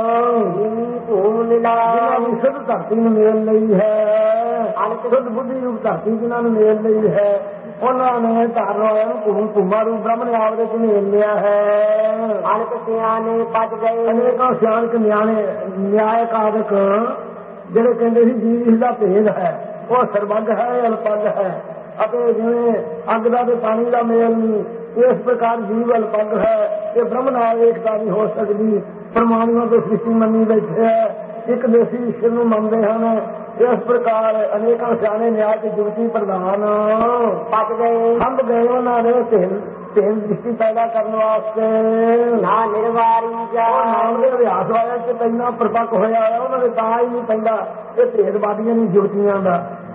Speaker 2: ਧੂਮ ਲੀਲਾ
Speaker 1: ਜਿਹਨਾਂ ਦੀ ਸ਼ੁੱਧ ਧਰਤੀ ਨੂੰ ਮੇਲ ਲਈ ਹੈ, ਸ਼ੁੱਧ ਬੁੱਧੀ ਰੂਪ ਧਰਤੀ ਜਿਹਨਾਂ ਨੂੰ ਮੇਲ ਲਈ ਹੈ, ਉਹਨਾਂ ਨੇ ਧਾਰਨ ਵਾਲਿਆਂ ਨੂੰ ਭੂਮ ਭੂਮਾ ਰੂਪ ਬ੍ਰਹਮ ਨੇ ਆਪ ਦੇ ਚ ਮੇਲ ਲਿਆ ਹੈ।
Speaker 2: ਅਣਕ ਸਿਆਣੇ ਪੱਜ ਗਏ
Speaker 1: ਅਨੇਕਾਂ ਸਿਆਣਕ ਨਿਆਣੇ ਨਿਆਇਕ ਆਦਿਕ ਜਿਹੜੇ ਕਹਿੰਦੇ ਸੀ ਜੀਵ ਦਾ ਭੇਦ ਹੈ, ਉਹ ਸਰਬੱਗ ਹੈ ਅਲਪੱਗ ਹੈ। ਅਤੇ ਜਿਵੇਂ ਅੱਗ ਦਾ ਤੇ ਪਾਣੀ ਦਾ ਮੇਲ ਨਹੀਂ, ਇਸ ਪ੍ਰਕਾਰ ਜੀਵ ਅਲਪੱਗ ਹੈ। ਇਹ ਬ੍ਰਹਮ ਨਾਲ ਏਕਤਾ ਨਹੀਂ ਹੋ ਸਕਦੀ। ਪਰਮਾਣੂਆਂ ਤੋਂ ਸ੍ਰਿਸ਼ਟੀ ਮੰਨੀ ਬੈਠੇ ਹੈ, ਇੱਕ ਦੇਸੀ ਈਸ਼ਵਰ ਨੂੰ ਮੰਨਦੇ ਹਨ। ਇਸ ਪ੍ਰਕਾਰ ਅਨੇਕਾਂ ਸਿਆਣੇ ਨਿਆਂ ਤੇ ਜੁਗਤੀ ਪ੍ਰਧਾਨ
Speaker 2: ਪੱਜ ਗਏ
Speaker 1: ਹੰਬ ਗਏ ਉਹਨਾਂ ਨੇ ਤੇਲ ਤੇਲ ਦ੍ਰਿਸ਼ਟੀ ਪੈਦਾ ਕਰਨ ਵਾਸਤੇ।
Speaker 2: ਨਾ ਨਿਰਵਾਰੀ ਜਾ
Speaker 1: ਨਾਮ ਦੇ ਅਭਿਆਸ ਵਾਲਿਆਂ ਚ ਪੈਣਾ ਪ੍ਰਪੱਕ ਹੋਇਆ ਹੋਇਆ ਉਹਨਾਂ ਦੇ ਤਾਂ ਹੀ ਨਹੀਂ ਪੈਂਦਾ ਇਹ ਭੇਦਵਾਦੀਆਂ ਨਹੀਂ ਜੁਗਤੀਆਂ ਦਾ।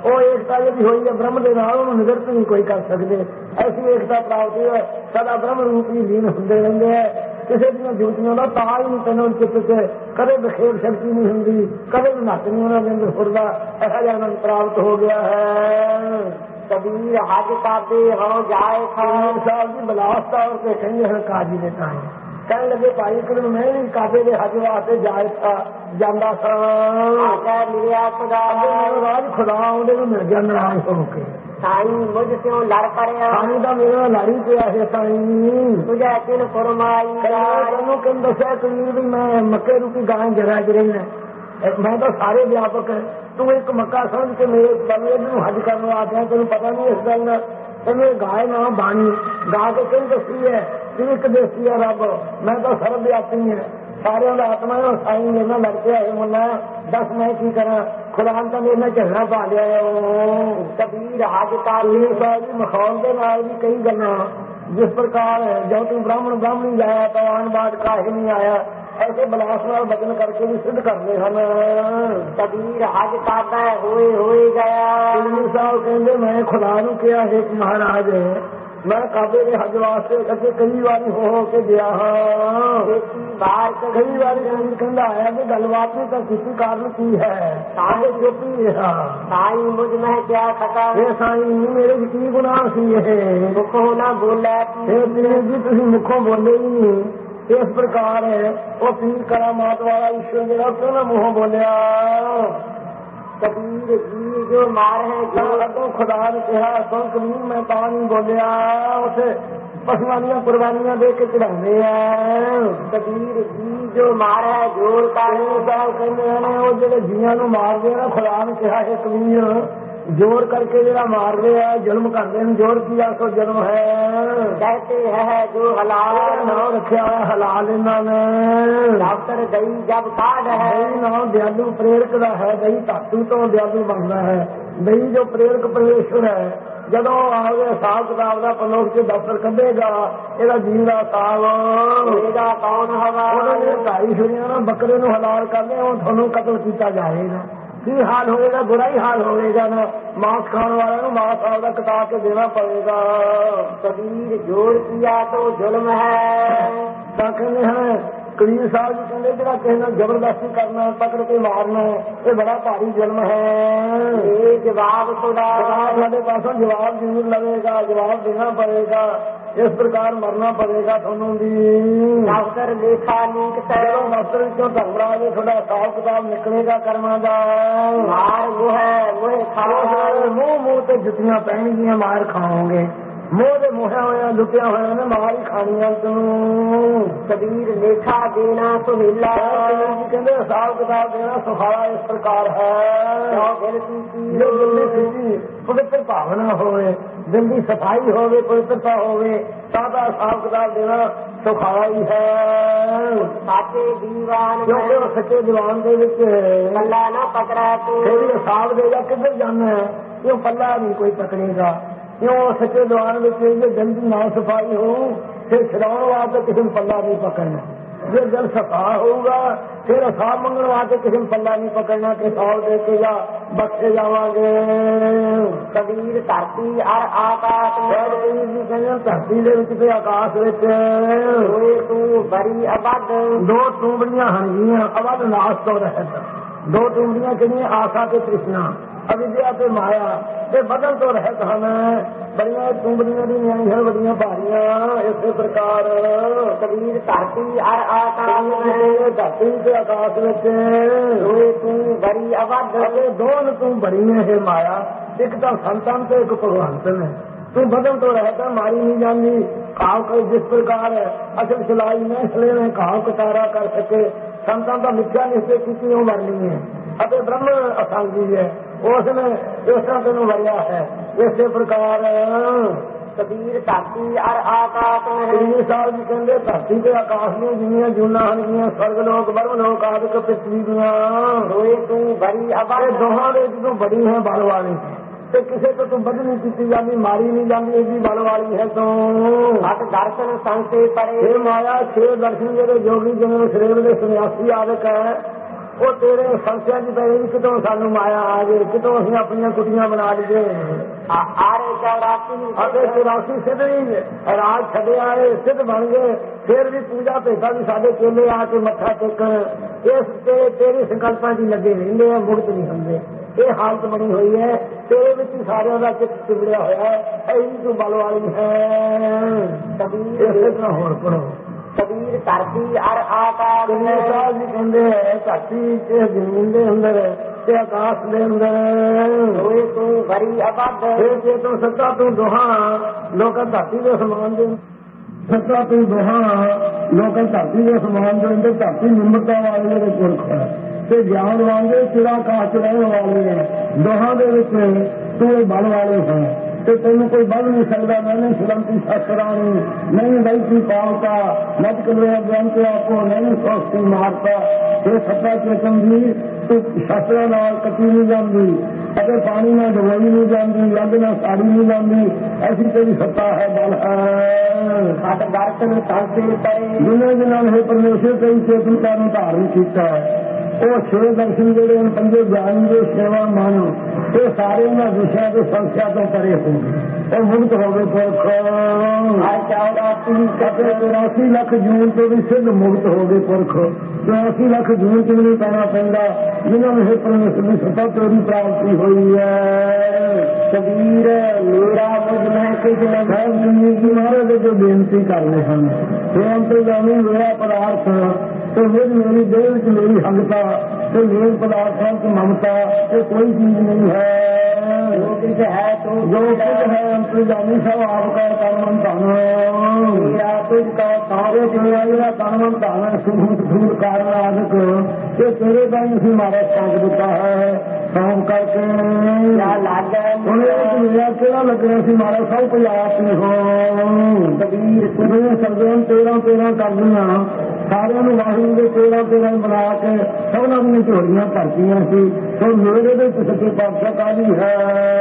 Speaker 1: ਉਹ ਏਕਤਾ ਜਿਹੜੀ ਹੋਈ ਹੈ ਬ੍ਰਹਮ ਦੇ ਨਾਲ, ਉਹਨੂੰ ਨਿਗਰਤ ਨਹੀਂ ਕੋਈ ਕਰ ਸਕਦੇ। ਐਸੀ ਏਕਤਾ ਪ੍ਰਾਪਤੀ ਹੈ, ਸਦਾ ਬ੍ਰਹਮ ਰੂਪ ਹੀ ਲੀਨ ਹੁੰਦੇ ਰਹਿੰਦੇ ਹੈ। ਕਿਸੇ ਦੀਆਂ ਜੁਗਤੀਆਂ ਦਾ ਤਾਂ ਹੀ ਨਹੀਂ ਤੈਨੂੰ ਚਿੱਤ ਚ ਕਦੇ ਵਿਖੇਪ ਸ਼ਕਤੀ ਨਹੀਂ ਹੁੰਦੀ, ਕਦੇ ਵੀ ਨੱਕ ਨਹੀਂ ਉਹਨਾਂ ਦੇ ਅੰਦਰ ਫੁਰਦਾ। ਇਹੋ ਜਿਹਾ ਆਨੰਦ ਪ੍ਰਾਪਤ ਹੋ ਗਿਆ ਹੈ।
Speaker 2: कबीर हज काबे हो जाए था।
Speaker 1: ਸਾਹਿਬ ਜੀ ਬਲਾਸ ਤੌਰ ਤੇ ਕਹਿੰਦੇ ਹਨ ਕਾਜੀ ਦੇ ਤਾਂ ਕਹਿਣ ਲੱਗੇ ਭਾਈ ਕਰੂ ਮੈਂ ਵੀ ਕਾਬੇ ਦੇ ਹਜ ਵਾਸਤੇ ਜਾਇ ਥਾ ਜਾਂਦਾ ਸਾਂ।
Speaker 2: आजा मिलिया खुदा
Speaker 1: ਰਾਜ ਖੁਦਾ ਉਹਦੇ ਨੂੰ ਮਿਲ ਗਿਆ ਨਾਰਾਜ਼ ਹੋ ਕੇ।
Speaker 2: साईं मुझ क्यों लड़ पड़िया
Speaker 1: ਸਾਈਂ ਦਾ ਮੇਰਾ ਲਾੜੀ ਪਿਆ ਹੈ ਸਾਈਂ।
Speaker 2: तुझे किन फरमाई
Speaker 1: ਤੈਨੂੰ ਕਿੰਨ ਦੱਸਿਆ ਕਬੀਰ ਵੀ ਮੈਂ ਮੱਕੇ ਰੂਪੀ ਗਾਂ ਜਰਾ ਚ ਰਹਿਣਾ, ਮੈਂ ਤਾਂ ਸਾਰੇ ਵਿਆਪਕ ਹੈ। ਤੂੰ ਇੱਕ ਮੱਕਾ ਸਮਝ ਕੇ ਮੇਰੇ ਬੰਦੇ ਨੂੰ ਹੱਜ ਕਰਨ ਵਾਸਤੇ, ਤੈਨੂੰ ਪਤਾ ਨਹੀਂ ਇਸ ਗੱਲ ਦਾ। ਤੈਨੂੰ ਇਹ ਗਾਏ ਨਾ ਬਾਣੀ ਗਾ ਕੇ ਕਿਹਨ ਦੱਸੀ ਹੈ ਕਿ ਇੱਕ ਦੇਸੀ ਹੈ ਰੱਬ, ਮੈਂ ਤਾਂ ਸਰਬ ਵਿਆਪੀ ਹੈ, ਸਾਰਿਆਂ ਦਾ ਆਤਮਾ ਹੈ। ਸਾਈਂ ਮੇਰੇ ਨਾਲ ਲੜ ਕੇ ਆਏ ਮੁੰਨਾ, ਦੱਸ ਮੈਂ ਕੀ ਕਰਾਂ, ਖੁਦਾ ਨੇ ਤਾਂ ਮੇਰੇ ਨਾਲ ਝਗੜਾ ਪਾ ਲਿਆ।
Speaker 2: कबीर हज काबे
Speaker 1: ਕਬੀਰ ਸਾਹਿਬ ਜੀ ਮਖੌਲ ਦੇ ਨਾਲ ਵੀ ਕਈ ਗੱਲਾਂ ਜਿਸ ਪ੍ਰਕਾਰ ਜੋ ਤੂੰ ਬ੍ਰਾਹਮਣ ਬ੍ਰਾਹਮਣੀ ਜਾਇਆ ਤਾਂ ਆਣ ਬਾਦ ਕਾਹੇ ਨਹੀਂ ਆਇਆ, ऐसे बलास नाल बचन करके भी सिद्ध करते हैं।
Speaker 2: कबीर हज काबा होए होए गया।
Speaker 1: साहब कहते मैं खुदा नूं कहा है महाराज मैं काबे के हज वास्ते कभी कई बार हो हो के गया हाँ,
Speaker 2: बार
Speaker 1: कई बार कहता आया कि गलबात में तो किसी कारण की है सारे चुपी
Speaker 2: साईं मुझ में क्या खता
Speaker 1: ये साईं मेरे की गुनाह सी है
Speaker 2: मुखों ना बोला
Speaker 1: जी तुम मुखों बोले ही नहीं। इस प्रकार वो पीर करामात वाला ईश्वर जरा क्यों ना मुंहों बोलिया।
Speaker 2: कबीर जी जो मार है
Speaker 1: जो खुदा ने कहा सुन कबीर मैं तो नहीं बोलिया, उसे पशुआनियां कुर्बानियां दे के चढ़ाने
Speaker 2: कबीर जी जो मार है जोर का
Speaker 1: कहते हैं वो जो जिया मार दे ना खुदा ने कहा है कबीर जोर करके जरा मार रहे हैं जुल्म करते हैं, जोर किया तो जुल्म है।
Speaker 2: कहते हैं जो हलाल
Speaker 1: नाम रखा है हलाल इन्होंने
Speaker 2: डॉक्टर दही जब काट है
Speaker 1: नाम दयालु प्रेरक का है, दही धातु तो दयालु बनता है। दही जो प्रेरक परमेश्वर है जदों आगे हिसाब किताब का पलोक से दफ्तर कढेगा ਇਹਦਾ ਜੀਵ ਦਾ ਸਾਬ
Speaker 2: ਇਹਦਾ ਕੌਣ ਹਵਾ
Speaker 1: ਉਹਨੇ ਢਾਈ ਛੁਰੀਆਂ ਨਾ ਬੱਕਰੇ ਨੂੰ ਹਲਾਲ ਕਰਦੇ ਉਹ ਤੁਹਾਨੂੰ ਕਤਲ ਕੀਤਾ ਜਾਏਗਾ। ਕੀ ਹਾਲ ਹੋਏਗਾ, ਬੁਰਾ ਹੀ ਹਾਲ ਹੋਏਗਾ ਨਾ। ਮਾंस ਖਾਣ ਵਾਲਿਆਂ ਨੂੰ ਮਾंस ਆਪਦਾ ਕਟਾ ਕੇ ਦੇਣਾ ਪਵੇਗਾ।
Speaker 2: ਕਬੀਰ ਜੋੜ ਕੀਆ ਤੋ ਜ਼ੁਲਮ ਹੈ।
Speaker 1: ਤਾਂ ਕਹਿੰਦੇ ਹਨ ਕਬੀਰ ਸਾਹਿਬ ਜੀ ਕਹਿੰਦੇ ਜਿਹੜਾ ਕਿਸੇ ਨਾਲ ਜ਼ਬਰਦਸਤੀ ਕਰਨਾ ਪਕੜ ਕੇ ਮਾਰਨਾ ਇਹ ਬੜਾ ਭਾਰੀ ਜ਼ੁਲਮ ਹੈ।
Speaker 2: ਇਹ ਜਵਾਬ ਖੁਦਾ
Speaker 1: ਸਾਡੇ ਪਾਸੋਂ ਜਵਾਬ ਜ਼ਰੂਰ ਲਵੇਗਾ, ਜਵਾਬ ਦੇਣਾ ਪਵੇਗਾ। ਇਸ ਪ੍ਰਕਾਰ ਮਰਨਾ ਪਵੇਗਾ ਤੁਹਾਨੂੰ ਵੀ।
Speaker 2: ਡਾਕਟਰ ਲੇਖਾ ਨੀਕ
Speaker 1: ਜਦੋਂ ਮਾਸਟਰ ਵਿੱਚੋਂ ਧਰਮਰਾਜ ਤੁਹਾਡਾ ਹਿਸਾਬ ਕਿਤਾਬ ਨਿਕਲੇਗਾ ਕਰਮਾਂ ਦਾ।
Speaker 2: ਮਾਰ ਮੂੰਹ ਹੈ ਮੂੰਹ ਖਾਓ
Speaker 1: ਮੂੰਹ ਮੂੰਹ ਤੇ ਜੁੱਤੀਆਂ ਪੈਣਗੀਆਂ, ਮਾਰ ਖਾਓਗੇ। ਮੂੰਹ ਦੇ ਮੋਹਿਆ ਹੋਇਆ ਲੁੱਟਿਆ ਹੋਇਆ ਨੇ ਮਾਰ ਹੀ ਖਾਣੀਆਂ ਤੈਨੂੰ।
Speaker 2: ਕਬੀਰ ਲੇਖਾ ਦੇਣਾ ਸੁਹੇਲਾ
Speaker 1: ਕਹਿੰਦੇ ਹਿਸਾਬ ਕਿਤਾਬ ਦੇਣਾ ਸੁਖਾਲਾ ਇਸ ਪ੍ਰਕਾਰ ਹੈ। ਪਵਿੱਤਰ ਭਾਵਨਾ ਹੋਵੇ, ਦਿਲ ਦੀ ਸਫਾਈ ਹੋਵੇ, ਪਵਿੱਤਰਤਾ ਹੋਵੇ ਤਾਂ ਦਾ ਹਿਸਾਬ ਕਿਤਾਬ ਦੇਣਾ ਸੁਖਾਲਾ ਹੀ ਹੈ।
Speaker 2: ਸਾਚੇ ਦੀਵਾਨ
Speaker 1: ਕਿਉਂਕਿ ਉਹ ਸੱਚੇ ਦੀਵਾਨ ਦੇ ਵਿੱਚ
Speaker 2: ਪੱਲਾ ਨਾ ਪਕੜਾ ਤੂੰ
Speaker 1: ਫਿਰ ਹਿਸਾਬ ਦੇਗਾ ਕਿੱਧਰ ਜਾਣਾ ਹੈ, ਕਿਉਂ ਪੱਲਾ ਨਹੀਂ ਕੋਈ ਪਕੜੇਗਾ। ਕਿਉਂ ਸੱਚੇ ਦੀਵਾਨ ਵਿੱਚ ਜੇ ਦਿਲ ਦੀ ਨਾ ਸਫਾਈ ਹੋ ਫਿਰ ਛਡਾਉਣ ਵਾਸਤੇ ਕਿਸੇ ਨੂੰ ਪੱਲਾ ਨਹੀਂ ਪਕੜਨਾ। ਜੇ ਦਿਲ ਸਫਾ ਹੋਊਗਾ ਫਿਰ ਹਿਸਾਬ ਮੰਗਣ ਵਾਸਤੇ ਕਿਸੇ ਨੂੰ ਪੱਲਾ ਨਹੀਂ ਪਕੜਨਾ ਕਿ ਹਿਸਾਬ ਦੇ ਕੇ ਜਾ ਬਖਸ਼ੇ ਜਾਵਾਂਗੇ।
Speaker 2: ਕਬੀਰ ਧਰਤੀ ਅਰ ਆਕਾਸ਼
Speaker 1: ਜੀ ਕਹਿੰਦੇ ਧਰਤੀ ਦੇ ਵਿੱਚ ਤੇ ਆਕਾਸ਼ ਵਿੱਚ
Speaker 2: ਹੋਏ ਤੂੰ ਬੜੀ ਅਬਦ
Speaker 1: ਦੋ ਟੂੰਬੜੀਆਂ ਹਣਗੀਆਂ ਅਬਦ ਨਾਸ ਤੋਂ ਰਹਿਤ। ਦੋ ਟੂੰਬੜੀਆਂ ਕਿਹੜੀਆਂ ਆਸਾ ਤੇ ਤ੍ਰਿਸ਼ਨਾ ਅਵਿਦਿਆ ਤੇ ਮਾਇਆ ਇਹ ਬਦਲ ਤੋਂ ਰਹਿਤ ਹਨ। ਬੜੀਆਂ ਟੂੰਬੜੀਆਂ ਦੀ ਨਿਆਈ ਹਨ ਵੱਡੀਆਂ ਭਾਰੀਆਂ। ਇਸੇ ਪ੍ਰਕਾਰ
Speaker 2: ਕਬੀਰ ਧਰਤੀ ਅਰ ਆਕਾਸ਼
Speaker 1: ਧਰਤੀ ਤੇ ਆਕਾਸ਼ ਵਿੱਚ
Speaker 2: ਹੋਏ ਤੂੰ ਬੜੀ ਅਬਦ
Speaker 1: ਦੋਨ ਤੂੰ ਬੜੀ ਹੈ ਮਾਇਆ। ਇੱਕ ਤਾਂ ਸੰਤਾਨ ਤੇ ਇੱਕ ਭਗਵੰਤ ਨੇ। ਤੂੰ ਬਦਲ ਤੋਂ ਰਹਿਤਾ ਮਾਰੀ ਨਹੀਂ ਜਾਂਦੀ। ਕਾਵ ਕਰ ਜਿਸ ਪ੍ਰਕਾਰ ਅਸਲ ਸਿਲਾਈ ਮੈਂ ਸਲੇ में ਕਾਵ ਕਤਾਰਾ ਕਰ ਸਕੇ ਸੰਤਾਂ ਦਾ ਮਿੱਥਿਆ ਨਿਸ਼ਚੈ ਕੀਤੀ ਉਹ ਮਰਨੀ ਹੈ ਅਤੇ ਬ੍ਰਹਮ ਅਸਾਂਗੀ ਹੈ ਉਸਨੇ ਇਸ ਤਰ੍ਹਾਂ ਤੈਨੂੰ ਵਰਿਆ ਹੈ। ਇਸੇ ਪ੍ਰਕਾਰ
Speaker 2: ਕਬੀਰ ਧਰਤੀ ਅਰ ਆਕਾਸ਼
Speaker 1: ਕਬੀਰ ਸਾਹਿਬ ਜੀ ਕਹਿੰਦੇ ਧਰਤੀ ਤੇ ਆਕਾਸ਼ ਦੀਆਂ ਜਿੰਨੀਆਂ ਜੂਨਾਂ ਹਨਗੀਆਂ ਸਵਰਗ ਲੋਕ ਬਰਮ ਲੋਕ ਆਦਿਕ ਪ੍ਰਿਥਵੀ ਦੀਆਂ
Speaker 2: ਹੋਏ ਤੂੰ ਬੜੀ ਅਬਦ
Speaker 1: ਦੋਹਾਂ ਦੇ ਜਦੋਂ ਬੜੀ ਹੈ ਬਲ ਵਾਲੀ ਤੇ ਕਿਸੇ ਤੋਂ ਤੂੰ ਬਦ ਨਹੀਂ ਕੀਤੀ ਜਾਂਦੀ, ਮਾਰੀ ਨਹੀਂ ਜਾਂਦੀ, ਇਹਦੀ ਬਲ ਵਾਲੀ ਹੈ ਤੂੰ।
Speaker 2: ਅੱਠ ਦਰਸ਼ਨ ਸੰਸੇ ਪਰੇ
Speaker 1: ਇਹ ਮਾਇਆ ਛੇ ਦਰਸ਼ਨ ਜਿਹੜੇ ਜੋਗੀ ਜਿਵੇਂ ਸ਼ਰੇਵ ਦੇ ਸੰਨਿਆਸੀ ਆਦਿਕ ਹੈ ਉਹ ਤੇਰੇ ਸੰਸਿਆਂ ਦੀ ਪਈ ਕਿਤੋਂ ਸਾਨੂੰ ਮਾਇਆ ਆ ਗਈ, ਕਿਤੋਂ ਅਸੀਂ ਆਪਣੀਆਂ ਕੁਟੀਆਂ ਬਣਾ ਲਈਏ।
Speaker 2: ਆਰੇ ਚੌਰਾਸੀ
Speaker 1: ਅਤੇ ਚੁਰਾਸੀ ਸਿੱਧ ਵੀ ਰਾਜ ਛੱਡਿਆ ਏ, ਸਿੱਧ ਬਣ ਗਏ, ਫਿਰ ਵੀ ਪੂਜਾ ਭੇਟਾ ਵੀ ਸਾਡੇ ਚੇਲੇ ਆ ਕੇ ਮੱਥਾ ਟੇਕਣ ਇਸ ਤੇ ਤੇਰੀ ਸੰਕਲਪਾਂ ਦੀ ਲੱਗੇ ਰਹਿੰਦੇ ਆ, ਮੁਕਤ ਨਹੀਂ ਹੁੰਦੇ। ਇਹ ਹਾਲਤ ਬਣੀ ਹੋਈ ਹੈ, ਤੇਰੇ ਵਿੱਚ ਹੀ ਸਾਰਿਆਂ ਦਾ ਚਿੱਤ ਚਿਬੜਿਆ ਹੋਇਆ ਹੈ, ਐਨੀ ਤੂੰ ਬਲ ਵਾਲੀ ਹੈ।
Speaker 2: ਕਬੀਰ
Speaker 1: ਇਸੇ ਤਰ੍ਹਾਂ ਹੋਰ ਪੜੋ।
Speaker 2: ਕਬੀਰ ਧਰਤੀ ਅਰ ਆਕਾਸ਼
Speaker 1: ਸਾਹਿਬ ਜੀ ਕਹਿੰਦੇ ਹੈ ਧਰਤੀ ਤੇ ਜ਼ਮੀਨ ਦੇ ਅੰਦਰ ਤੇ ਆਕਾਸ਼ ਦੇ ਅੰਦਰ
Speaker 2: ਹੋਏ ਤੂੰ ਵਰੀ ਅਬਦ
Speaker 1: ਇਹ ਜੇ ਤੂੰ ਸੱਤਾ ਤੂੰ ਦੋਹਾਂ ਲੋਕਾਂ ਧਰਤੀ ਦੇ ਸਮਾਨ ਦੇ ਸੱਤਾ ਤੂੰ ਦੋਹਾਂ ਲੋਕਾਂ ਧਰਤੀ ਦੇ ਸਮਾਨ ਦੇ ਅੰਦਰ ਧਰਤੀ ਨਿਮਰਤਾ ਵਾਲੇ ਦੇ ਪੁਰਖ ਹੈ ਤੇ ਗਿਆਨ ਵਾਂਗੇ ਚਿੜਾ ਆਕਾਸ਼ ਰਹਿਣ ਵਾਲੇ ਹੈ। ਦੋਹਾਂ ਦੇ ਵਿੱਚ ਤੂੰ ਬਲ ਵਾਲੇ ਹੈ ਤੇ ਤੈਨੂੰ ਕੋਈ ਬਲ ਨਹੀਂ ਸਕਦਾ। मैंने सुरंती शास्त्राणी नहीं वैसी पावता मत करो ज्ञान के आपको नहीं सोचती मारता। ये सत्ता चेतन जी तू शास्त्रा नाल कटी नहीं जाती, अगर पानी ना डुबोई नहीं जाती, अग ना साड़ी नहीं जाती, ऐसी तेरी सत्ता है, बल है।
Speaker 2: हट दर्शन संसिल करे
Speaker 1: जिन्हें जिन्होंने हे परमेश्वर कई चेतनता ਨੂੰ ਧਾਰਨ ਕੀਤਾ ਹੈ ਉਹ ਛੇ ਦਰਸ਼ਨ ਜਿਹੜੇ ਹਨ ਪੰਜੇ ਗਿਆਨ ਦੇ ਸੇਵਾ ਮਾਨੋ ਇਹ ਸਾਰੇ ਉਹਨਾਂ ਵਿਸ਼ਿਆਂ ਦੇ ਸੰਸਿਆ ਤੋਂ ਪਰੇ ਹੋ ਗਏ, ਉਹ ਮੁਕਤ ਹੋ ਗਏ ਪੁਰਖ।
Speaker 2: ਹਰ ਚੌਰਾਸੀ
Speaker 1: ਚੌਰਾਸੀ ਲੱਖ ਜੂਨ ਤੋਂ ਵੀ ਸਿੱਧ ਮੁਕਤ ਹੋ ਗਏ ਪੁਰਖ। ਚੌਰਾਸੀ ਲੱਖ ਜੂਨ ਚ ਵੀ ਨਹੀਂ ਪੈਣਾ ਪੈਂਦਾ ਜਿਨ੍ਹਾਂ ਨੂੰ ਇਹ ਪਰਮੇਸ਼ਰ ਦੀ ਸੱਤਾ ਤੇਰੀ ਪ੍ਰਾਪਤੀ ਹੋਈ ਹੈ।
Speaker 2: ਕਬੀਰ ਮੇਰਾ ਮੁਝ ਮੈਂ ਕਿਸ ਨੇ
Speaker 1: ਸਾਹਿਬ ਜੀ ਜੀ ਮਹਾਰਾਜ ਜੋ ਬੇਨਤੀ ਕਰਦੇ ਹਨ ਤੇ ਅੰਤਰਜਾਮੀ ਮੇਰਾ ਪਦਾਰਥ ਤੇ ਮੇਰੀ ਦੇਹ ਵਿੱਚ ਮੇਰੀ ਹੰਗਤਾ ਤੇ ਮੇਰੇ ਪਦਾਰਥਾਂ ਚ ਮਮਤਾ ਇਹ ਕੋਈ ਚੀਜ਼ ਨਹੀਂ ਹੈ।
Speaker 2: ਜੋ ਕੁਝ ਹੈ ਤੂੰ
Speaker 1: ਜੋ ਕੁਝ ਹੈ ਅੰਤਰਜਾਮੀ ਸਭ ਆਪਕਾ ਤਨਮਨ ਧਨ
Speaker 2: ਮੇਰਾ ਕੁਝ ਕਾ
Speaker 1: ਸਾਰੇ ਦੁਨੀਆ ਜਿਹੜਾ ਤਨਮਨ ਧਨ ਸੁਭੂਤ ਫੂਲ ਕਾਰਨ ਆਦਿਕ ਇਹ ਤੇਰੇ ਦਾ ਹੀ ਅਸੀਂ ਮਾਰਾ ਸੌਂਪ ਦਿੱਤਾ ਹੈ। ਸੌਂਪ ਕਰਕੇ
Speaker 2: ਲੱਗ
Speaker 1: ਹੁਣ ਮੇਰਾ ਕਿਹੜਾ ਲੱਗਣਾ ਸੀ ਮਾਰਾ ਸਭ ਕੋਈ ਆਪ ਨਹੀਂ ਹੋ।
Speaker 2: ਕਬੀਰ
Speaker 1: ਤੁਸੀਂ ਸਰਦੇਨ ਤੇਰਾਂ ਤੇਰਾਂ ਕਰਦੀਆਂ ਸਾਰਿਆਂ ਨੂੰ ਵਾਹਿਗੁਰੂ ਦੇ ਤੇਰਾਂ ਤੇਰਾਂ ਬਣਾ ਕੇ ਸਭਨਾਂ ਦੀਆਂ ਝੋਲੀਆਂ ਭਰਤੀਆਂ ਸੀ ਤੇ ਮੇਰੇ ਦੇ ਸੱਚੇ ਪਾਤਸ਼ਾਹ ਕਾਹਦੀ ਹੈ।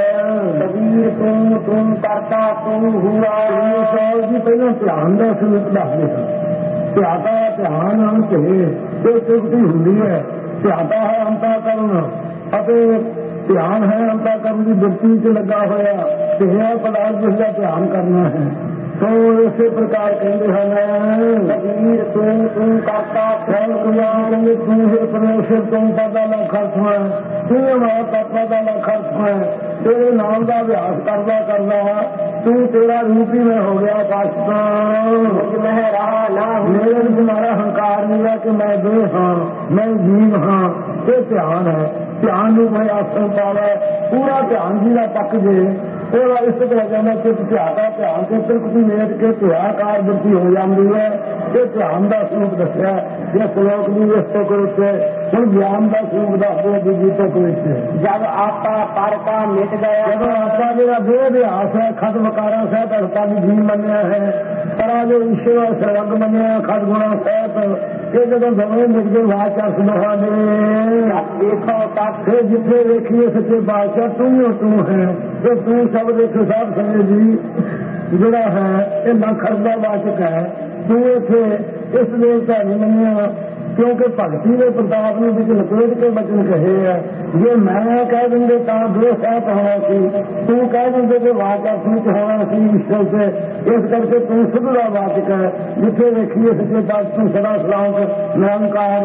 Speaker 2: ਕਬੀਰ ਤੂੰ ਤੂੰ ਕਰਤਾ ਤੂੰ ਹੁਆ
Speaker 1: ਸਾਹਿਬ ਜੀ ਪਹਿਲਾਂ ਧਿਆਨ ਦਾ ਸਰੂਪ ਦੱਸਦੇ ਸਨ। ਧਿਆਤਾ ਧਿਆਨ ਅੰਤ ਹੈ ਤੇ ਤ੍ਰਿਪਤੀ ਹੁੰਦੀ ਹੈ। ਧਿਆਤਾ ਹੈ ਅੰਤਾ ਕਰਨ ਅਤੇ ਧਿਆਨ ਹੈ ਅੰਤਾ ਕਰਨ ਦੀ ਬਿਰਤੀ ਚ ਲੱਗਾ ਹੋਇਆ ਤੇ ਇਹ ਪਦਾਰਥ ਜਿਸ ਦਾ ਧਿਆਨ ਕਰਨਾ ਹੈ। ਸੋ ਇਸੇ ਪ੍ਰਕਾਰ ਕਹਿੰਦੇ ਹਨ
Speaker 2: ਕਬੀਰ ਤੂੰ ਤੂੰ ਕਰਤਾ
Speaker 1: ਸੈਨ ਕੁਮਾਰ ਕਹਿੰਦੇ ਤੂੰ ਹੈ ਪਰਮੇਸ਼ਰ ਤੂੰ ਪਤਾ ਨਾ ਖਰਚ ਹੈ, ਤੂੰ ਹਮਾਰਾ ਪਾਪਾ ਦਾ ਨਾ ਖਰਚ ਹੈ। ਤੇਰੇ ਨਾਮ ਦਾ ਅਭਿਆਸ ਕਰਦਾ ਕਰਦਾ ਤੂੰ ਤੇਰਾ ਰੂਪ ਹੀ ਮੈਂ ਹੋ ਗਿਆ ਪਾਕਿਸਤਾਨ
Speaker 2: ਮੈਂ ਰਹਾ ਨਾ
Speaker 1: ਮੇਰੇ ਵਿੱਚ तुम्हारा ਹੰਕਾਰ ਨਹੀਂ ਹੈ ਕਿ ਮੈਂ ਦੇਹ ਹਾਂ ਮੈਂ ਜੀਵ ਹਾਂ। ਇਹ ਧਿਆਨ ਹੈ, ਧਿਆਨ ਨੂੰ ਕੋਈ ਆਸਣ ਪਾਵੇ ਪੂਰਾ ਧਿਆਨ ਜਿਹਦਾ ਪੱਕ ਜੇ ਉਹਦਾ ਇਸ ਤਰ੍ਹਾਂ ਕਹਿੰਦਾ ਕਿ ਧਿਆਤਾ ਧਿਆਨ ਤੇ ਤ੍ਰਿਪਤੀ ਮੇਟ ਕੇ ਧਿਆਕਾਰ ਬਿਰਤੀ ਹੋ ਜਾਂਦੀ ਹੈ। ਇਹ ਧਿਆਨ ਦਾ ਸਰੂਪ ਦੱਸਿਆ ਜੇ ਸਲੋਕ ਦੀ ਇਸ ਤੋਂ ਵਿੱਚ ਹੁਣ ਗਿਆਨ ਦਾ ਸਰੂਪ ਦੱਸਦੇ ਦੂਜੀ ਤੋਂ ਵਿੱਚ
Speaker 2: ਜਦ ਆਪਾ ਪਰ ਕਾ ਮਿਟ ਗਿਆ
Speaker 1: ਜਦੋਂ ਆਪਾ ਜਿਹੜਾ ਦੇਹ ਅਭਿਆਸ ਹੈ ਖਤ ਵਕਾਰਾਂ ਸਹਿਤ ਹਰਤਾ ਦੀ ਜੀ ਮੰਨਿਆ ਹੈ ਪਰਾ ਜੋ ਈਸ਼ਵਰ ਸਰਵਗ ਮੰਨਿਆ ਖਤ ਗੁਣਾ ਸਹਿਤ ਇਹ ਜਦੋਂ ਦੋਵੇਂ ਮਿਟ ਗਏ ਬਾਅਦ ਚ ਸੁਨੋਹਾ ਦੇ
Speaker 2: ਦੇਖੋ ਤੱਕ
Speaker 1: ਫਿਰ ਜਿੱਥੇ ਵੇਖੀਏ ਸੱਚੇ ਬਾਦਸ਼ਾਹ ਤੂੰ ਹੀ ਤੂੰ ਹੈ ਤੇ ਤੂੰ ਸਭ ਦੇ ਸਾਹਿਬ ਸਮਝ ਜੀ ਜਿਹੜਾ ਹੈ ਇਹ ਨਾ ਖਰਦਾ ਵਾਚਕ ਹੈ। ਤੂੰ ਇੱਥੇ ਇਸ ਦੇਵਤਾ ਨਹੀਂ ਮੰਨਿਆ ਕਿਉਂਕਿ ਭਗਤੀ ਦੇ ਪ੍ਰਤਾਪ ਨੂੰ ਵਿੱਚ ਲਪੇਟ ਕੇ ਬਚਨ ਕਹੇ ਹੈ। ਜੇ ਮੈਂ ਕਹਿ ਦਿੰਦੇ ਤਾਂ ਦੋ ਸਹਿਤ ਹੋਣਾ ਸੀ, ਤੂੰ ਕਹਿ ਦਿੰਦੇ ਕਿ ਵਾਚਾ ਸੂਚ ਹੋਣਾ ਸੀ ਈਸ਼ਵਰ ਸੇ। ਇਸ ਕਰਕੇ ਤੂੰ ਸਿੱਧ ਦਾ ਵਾਚਕ ਹੈ। ਜਿੱਥੇ ਵੇਖੀਏ ਸੱਚੇ ਪਾਤਸ਼ਾਹ ਤੂੰ ਸਦਾ ਸਲਾਮਤ ਨਿਰੰਕਾਰ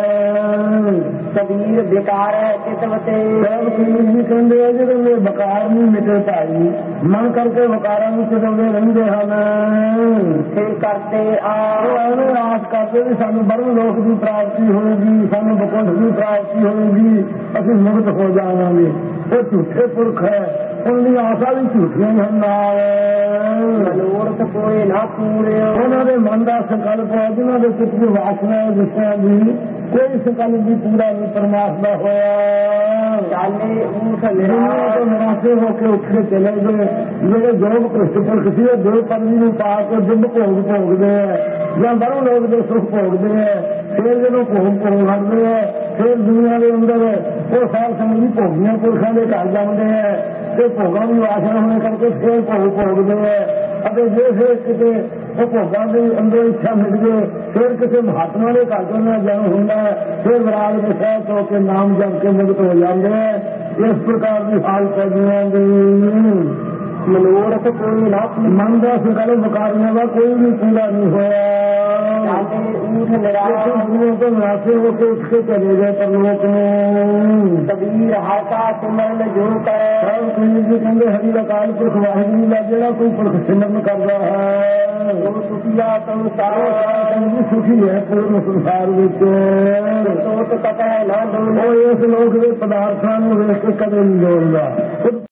Speaker 1: ਹੈ।
Speaker 2: ਕਬੀਰ ਬੇਕਾਰ ਹੈ ਕਿਸਮਤੇ
Speaker 1: ਸਭ ਕਬੀਰ ਜੀ ਕਹਿੰਦੇ ਆ ਜਿਹੜੇ ਮੇਰੇ ਬਕਾਰ ਨਹੀਂ ਮਿਟੇ ਭਾਈ ਮਨ ਕਰਕੇ ਵਕਾਰਾਂ ਨੂੰ ਚਿੜਾਉਂਦੇ ਰਹਿੰਦੇ ਹਨ।
Speaker 2: ਫਿਰ ਕਰਤੇ ਆ
Speaker 1: ਐਵੇਂ ਆਸ ਕਰਦੇ ਵੀ ਸਾਨੂੰ ਬਰਮ ਲੋਕ ਦੀ ਪ੍ਰਾਪਤੀ ਹੋਏਗੀ, ਸਾਨੂੰ ਬਕੁੰਠ ਦੀ ਪ੍ਰਾਪਤੀ ਹੋਏਗੀ, ਅਸੀਂ ਮੁਕਤ ਹੋ ਜਾਵਾਂਗੇ। ਉਹ ਝੂਠੇ ਪੁਰਖ ਹੈ, ਉਹਦੀਆਂ ਆਸਾਂ ਵੀ ਝੂਠੀਆਂ ਹਨ। ਨਾਲ
Speaker 2: ਮਨੋਰਥ ਕੋਈ ਨਾ ਪੂਰੇ
Speaker 1: ਉਹਨਾਂ ਦੇ ਮਨ ਦਾ ਸੰਕਲਪ ਹੈ ਜਿਹਨਾਂ ਦੇ ਚਿੱਤ ਦੀ ਵਾਸਨਾ ਵਿਸ਼ਿਆਂ ਦੀ ਕੋਈ ਸੰਕਲਪ ਵੀ ਪੂਰਾ ਨਹੀਂ ਪਰਮਾਤਮਾ ਹੋਇਆ।
Speaker 2: ਚਾਲੇ ਊਠ
Speaker 1: ਦੁਨੀਆ ਤੋਂ ਨਿਰਾਸ਼ੇ ਹੋ ਕੇ ਉੱਠੇ ਚਲੇ ਗਏ। ਜਿਹੜੇ ਜੋਗ ਭ੍ਰਿਸ਼ਟ ਪੁਰਖ ਸੀ ਉਹ ਦੋ ਪਦਵੀ ਨੂੰ ਪਾ ਕੇ ਦੁੱਧ ਭੋਗ ਭੋਗਦੇ ਹੈ ਜਾਂ ਬਾਹਰੋਂ ਲੋਕ ਦੇ ਸੁੱਖ ਭੋਗਦੇ ਹੈ। ਫਿਰ ਜਦੋਂ ਭੋਗ ਭੋਗ ਹਟਦੇ ਹੈ ਫਿਰ ਦੁਨੀਆ ਦੇ ਅੰਦਰ ਉਹ ਸਾਰ ਸਮਝੀ ਭੋਗੀਆਂ ਪੁਰਖਾਂ ਦੇ ਘਰ ਜਾਂਦੇ ਹੈ ਤੇ ਭੋਗਾਂ ਦੀ ਵਾਸਨਾ ਹੋਣੇ ਕਰਕੇ ਫਿਰ ਭੋਗ ਭੋਗਦੇ ਹੈ। ਅਤੇ ਜੇ ਫਿਰ ਕਿਤੇ ਉਹ ਭੋਗਾਂ ਦੇ ਅੰਦਰ ਇੱਛਾ ਮਿਲ ਗਏ ਫਿਰ ਕਿਸੇ ਮਹਾਤਮਾ ਦੇ ਘਰ ਤੋਂ ਨਾ ਜਨਮ ਹੁੰਦਾ, ਫਿਰ ਵਿਰਾਗ ਦੇ ਸਹਿਤ ਹੋ ਕੇ ਨਾਮ ਜਪ ਕੇ ਮੁਕਤ ਹੋ ਜਾਂਦੇ। ਇਸ ਪ੍ਰਕਾਰ ਦੀ ਹਾਲਤ ਹੈ ਜੀਵਾਂ ਦੀ।
Speaker 2: ਮਨੋਰਥ ਕੋਈ ਨਾ
Speaker 1: ਮਨ ਦਾ ਸੁਖਾਲੇ ਮੁਕਾਰੀਆਂ ਦਾ ਕੋਈ ਵੀ ਪੂਰਾ ਨਹੀਂ ਹੋਇਆ।
Speaker 2: ਊਠ ਨਿਰਾਸ਼
Speaker 1: ਤੋਂ ਨਾਸੇ ਹੋ ਕੇ ਉੱਠ ਕੇ ਚਲੇ ਗਏ ਪਰਲੋਕ ਨੂੰ।
Speaker 2: ਕਬੀਰ ਹਰ ਕਾ ਸਿਮਰਨ ਜੋ ਕਰੇ।
Speaker 1: ਕਬੀਰ ਜੀ ਕਹਿੰਦੇ ਹਰੀ ਅਕਾਲ ਪੁਰਖ ਵਾਹਿਗੁਰੂ ਦਾ ਜਿਹੜਾ ਕੋਈ ਪੁਰਖ ਸਿਮਰਨ ਕਰਦਾ ਹੈ
Speaker 2: ਉਹ ਸੁਖੀਆ ਸੰਸਾਰ
Speaker 1: ਸੁਖੀ ਹੈ ਪੂਰਨ ਸੰਸਾਰ ਵਿੱਚ।
Speaker 2: ਸੋਤ ਕਟੈ ਨਾ
Speaker 1: ਉਹ ਇਸ ਲੋਕ ਦੇ ਪਦਾਰਥਾਂ ਨੂੰ ਵੇਖ ਕੇ ਕਦੇ ਨਹੀਂ ਡੋਲਦਾ।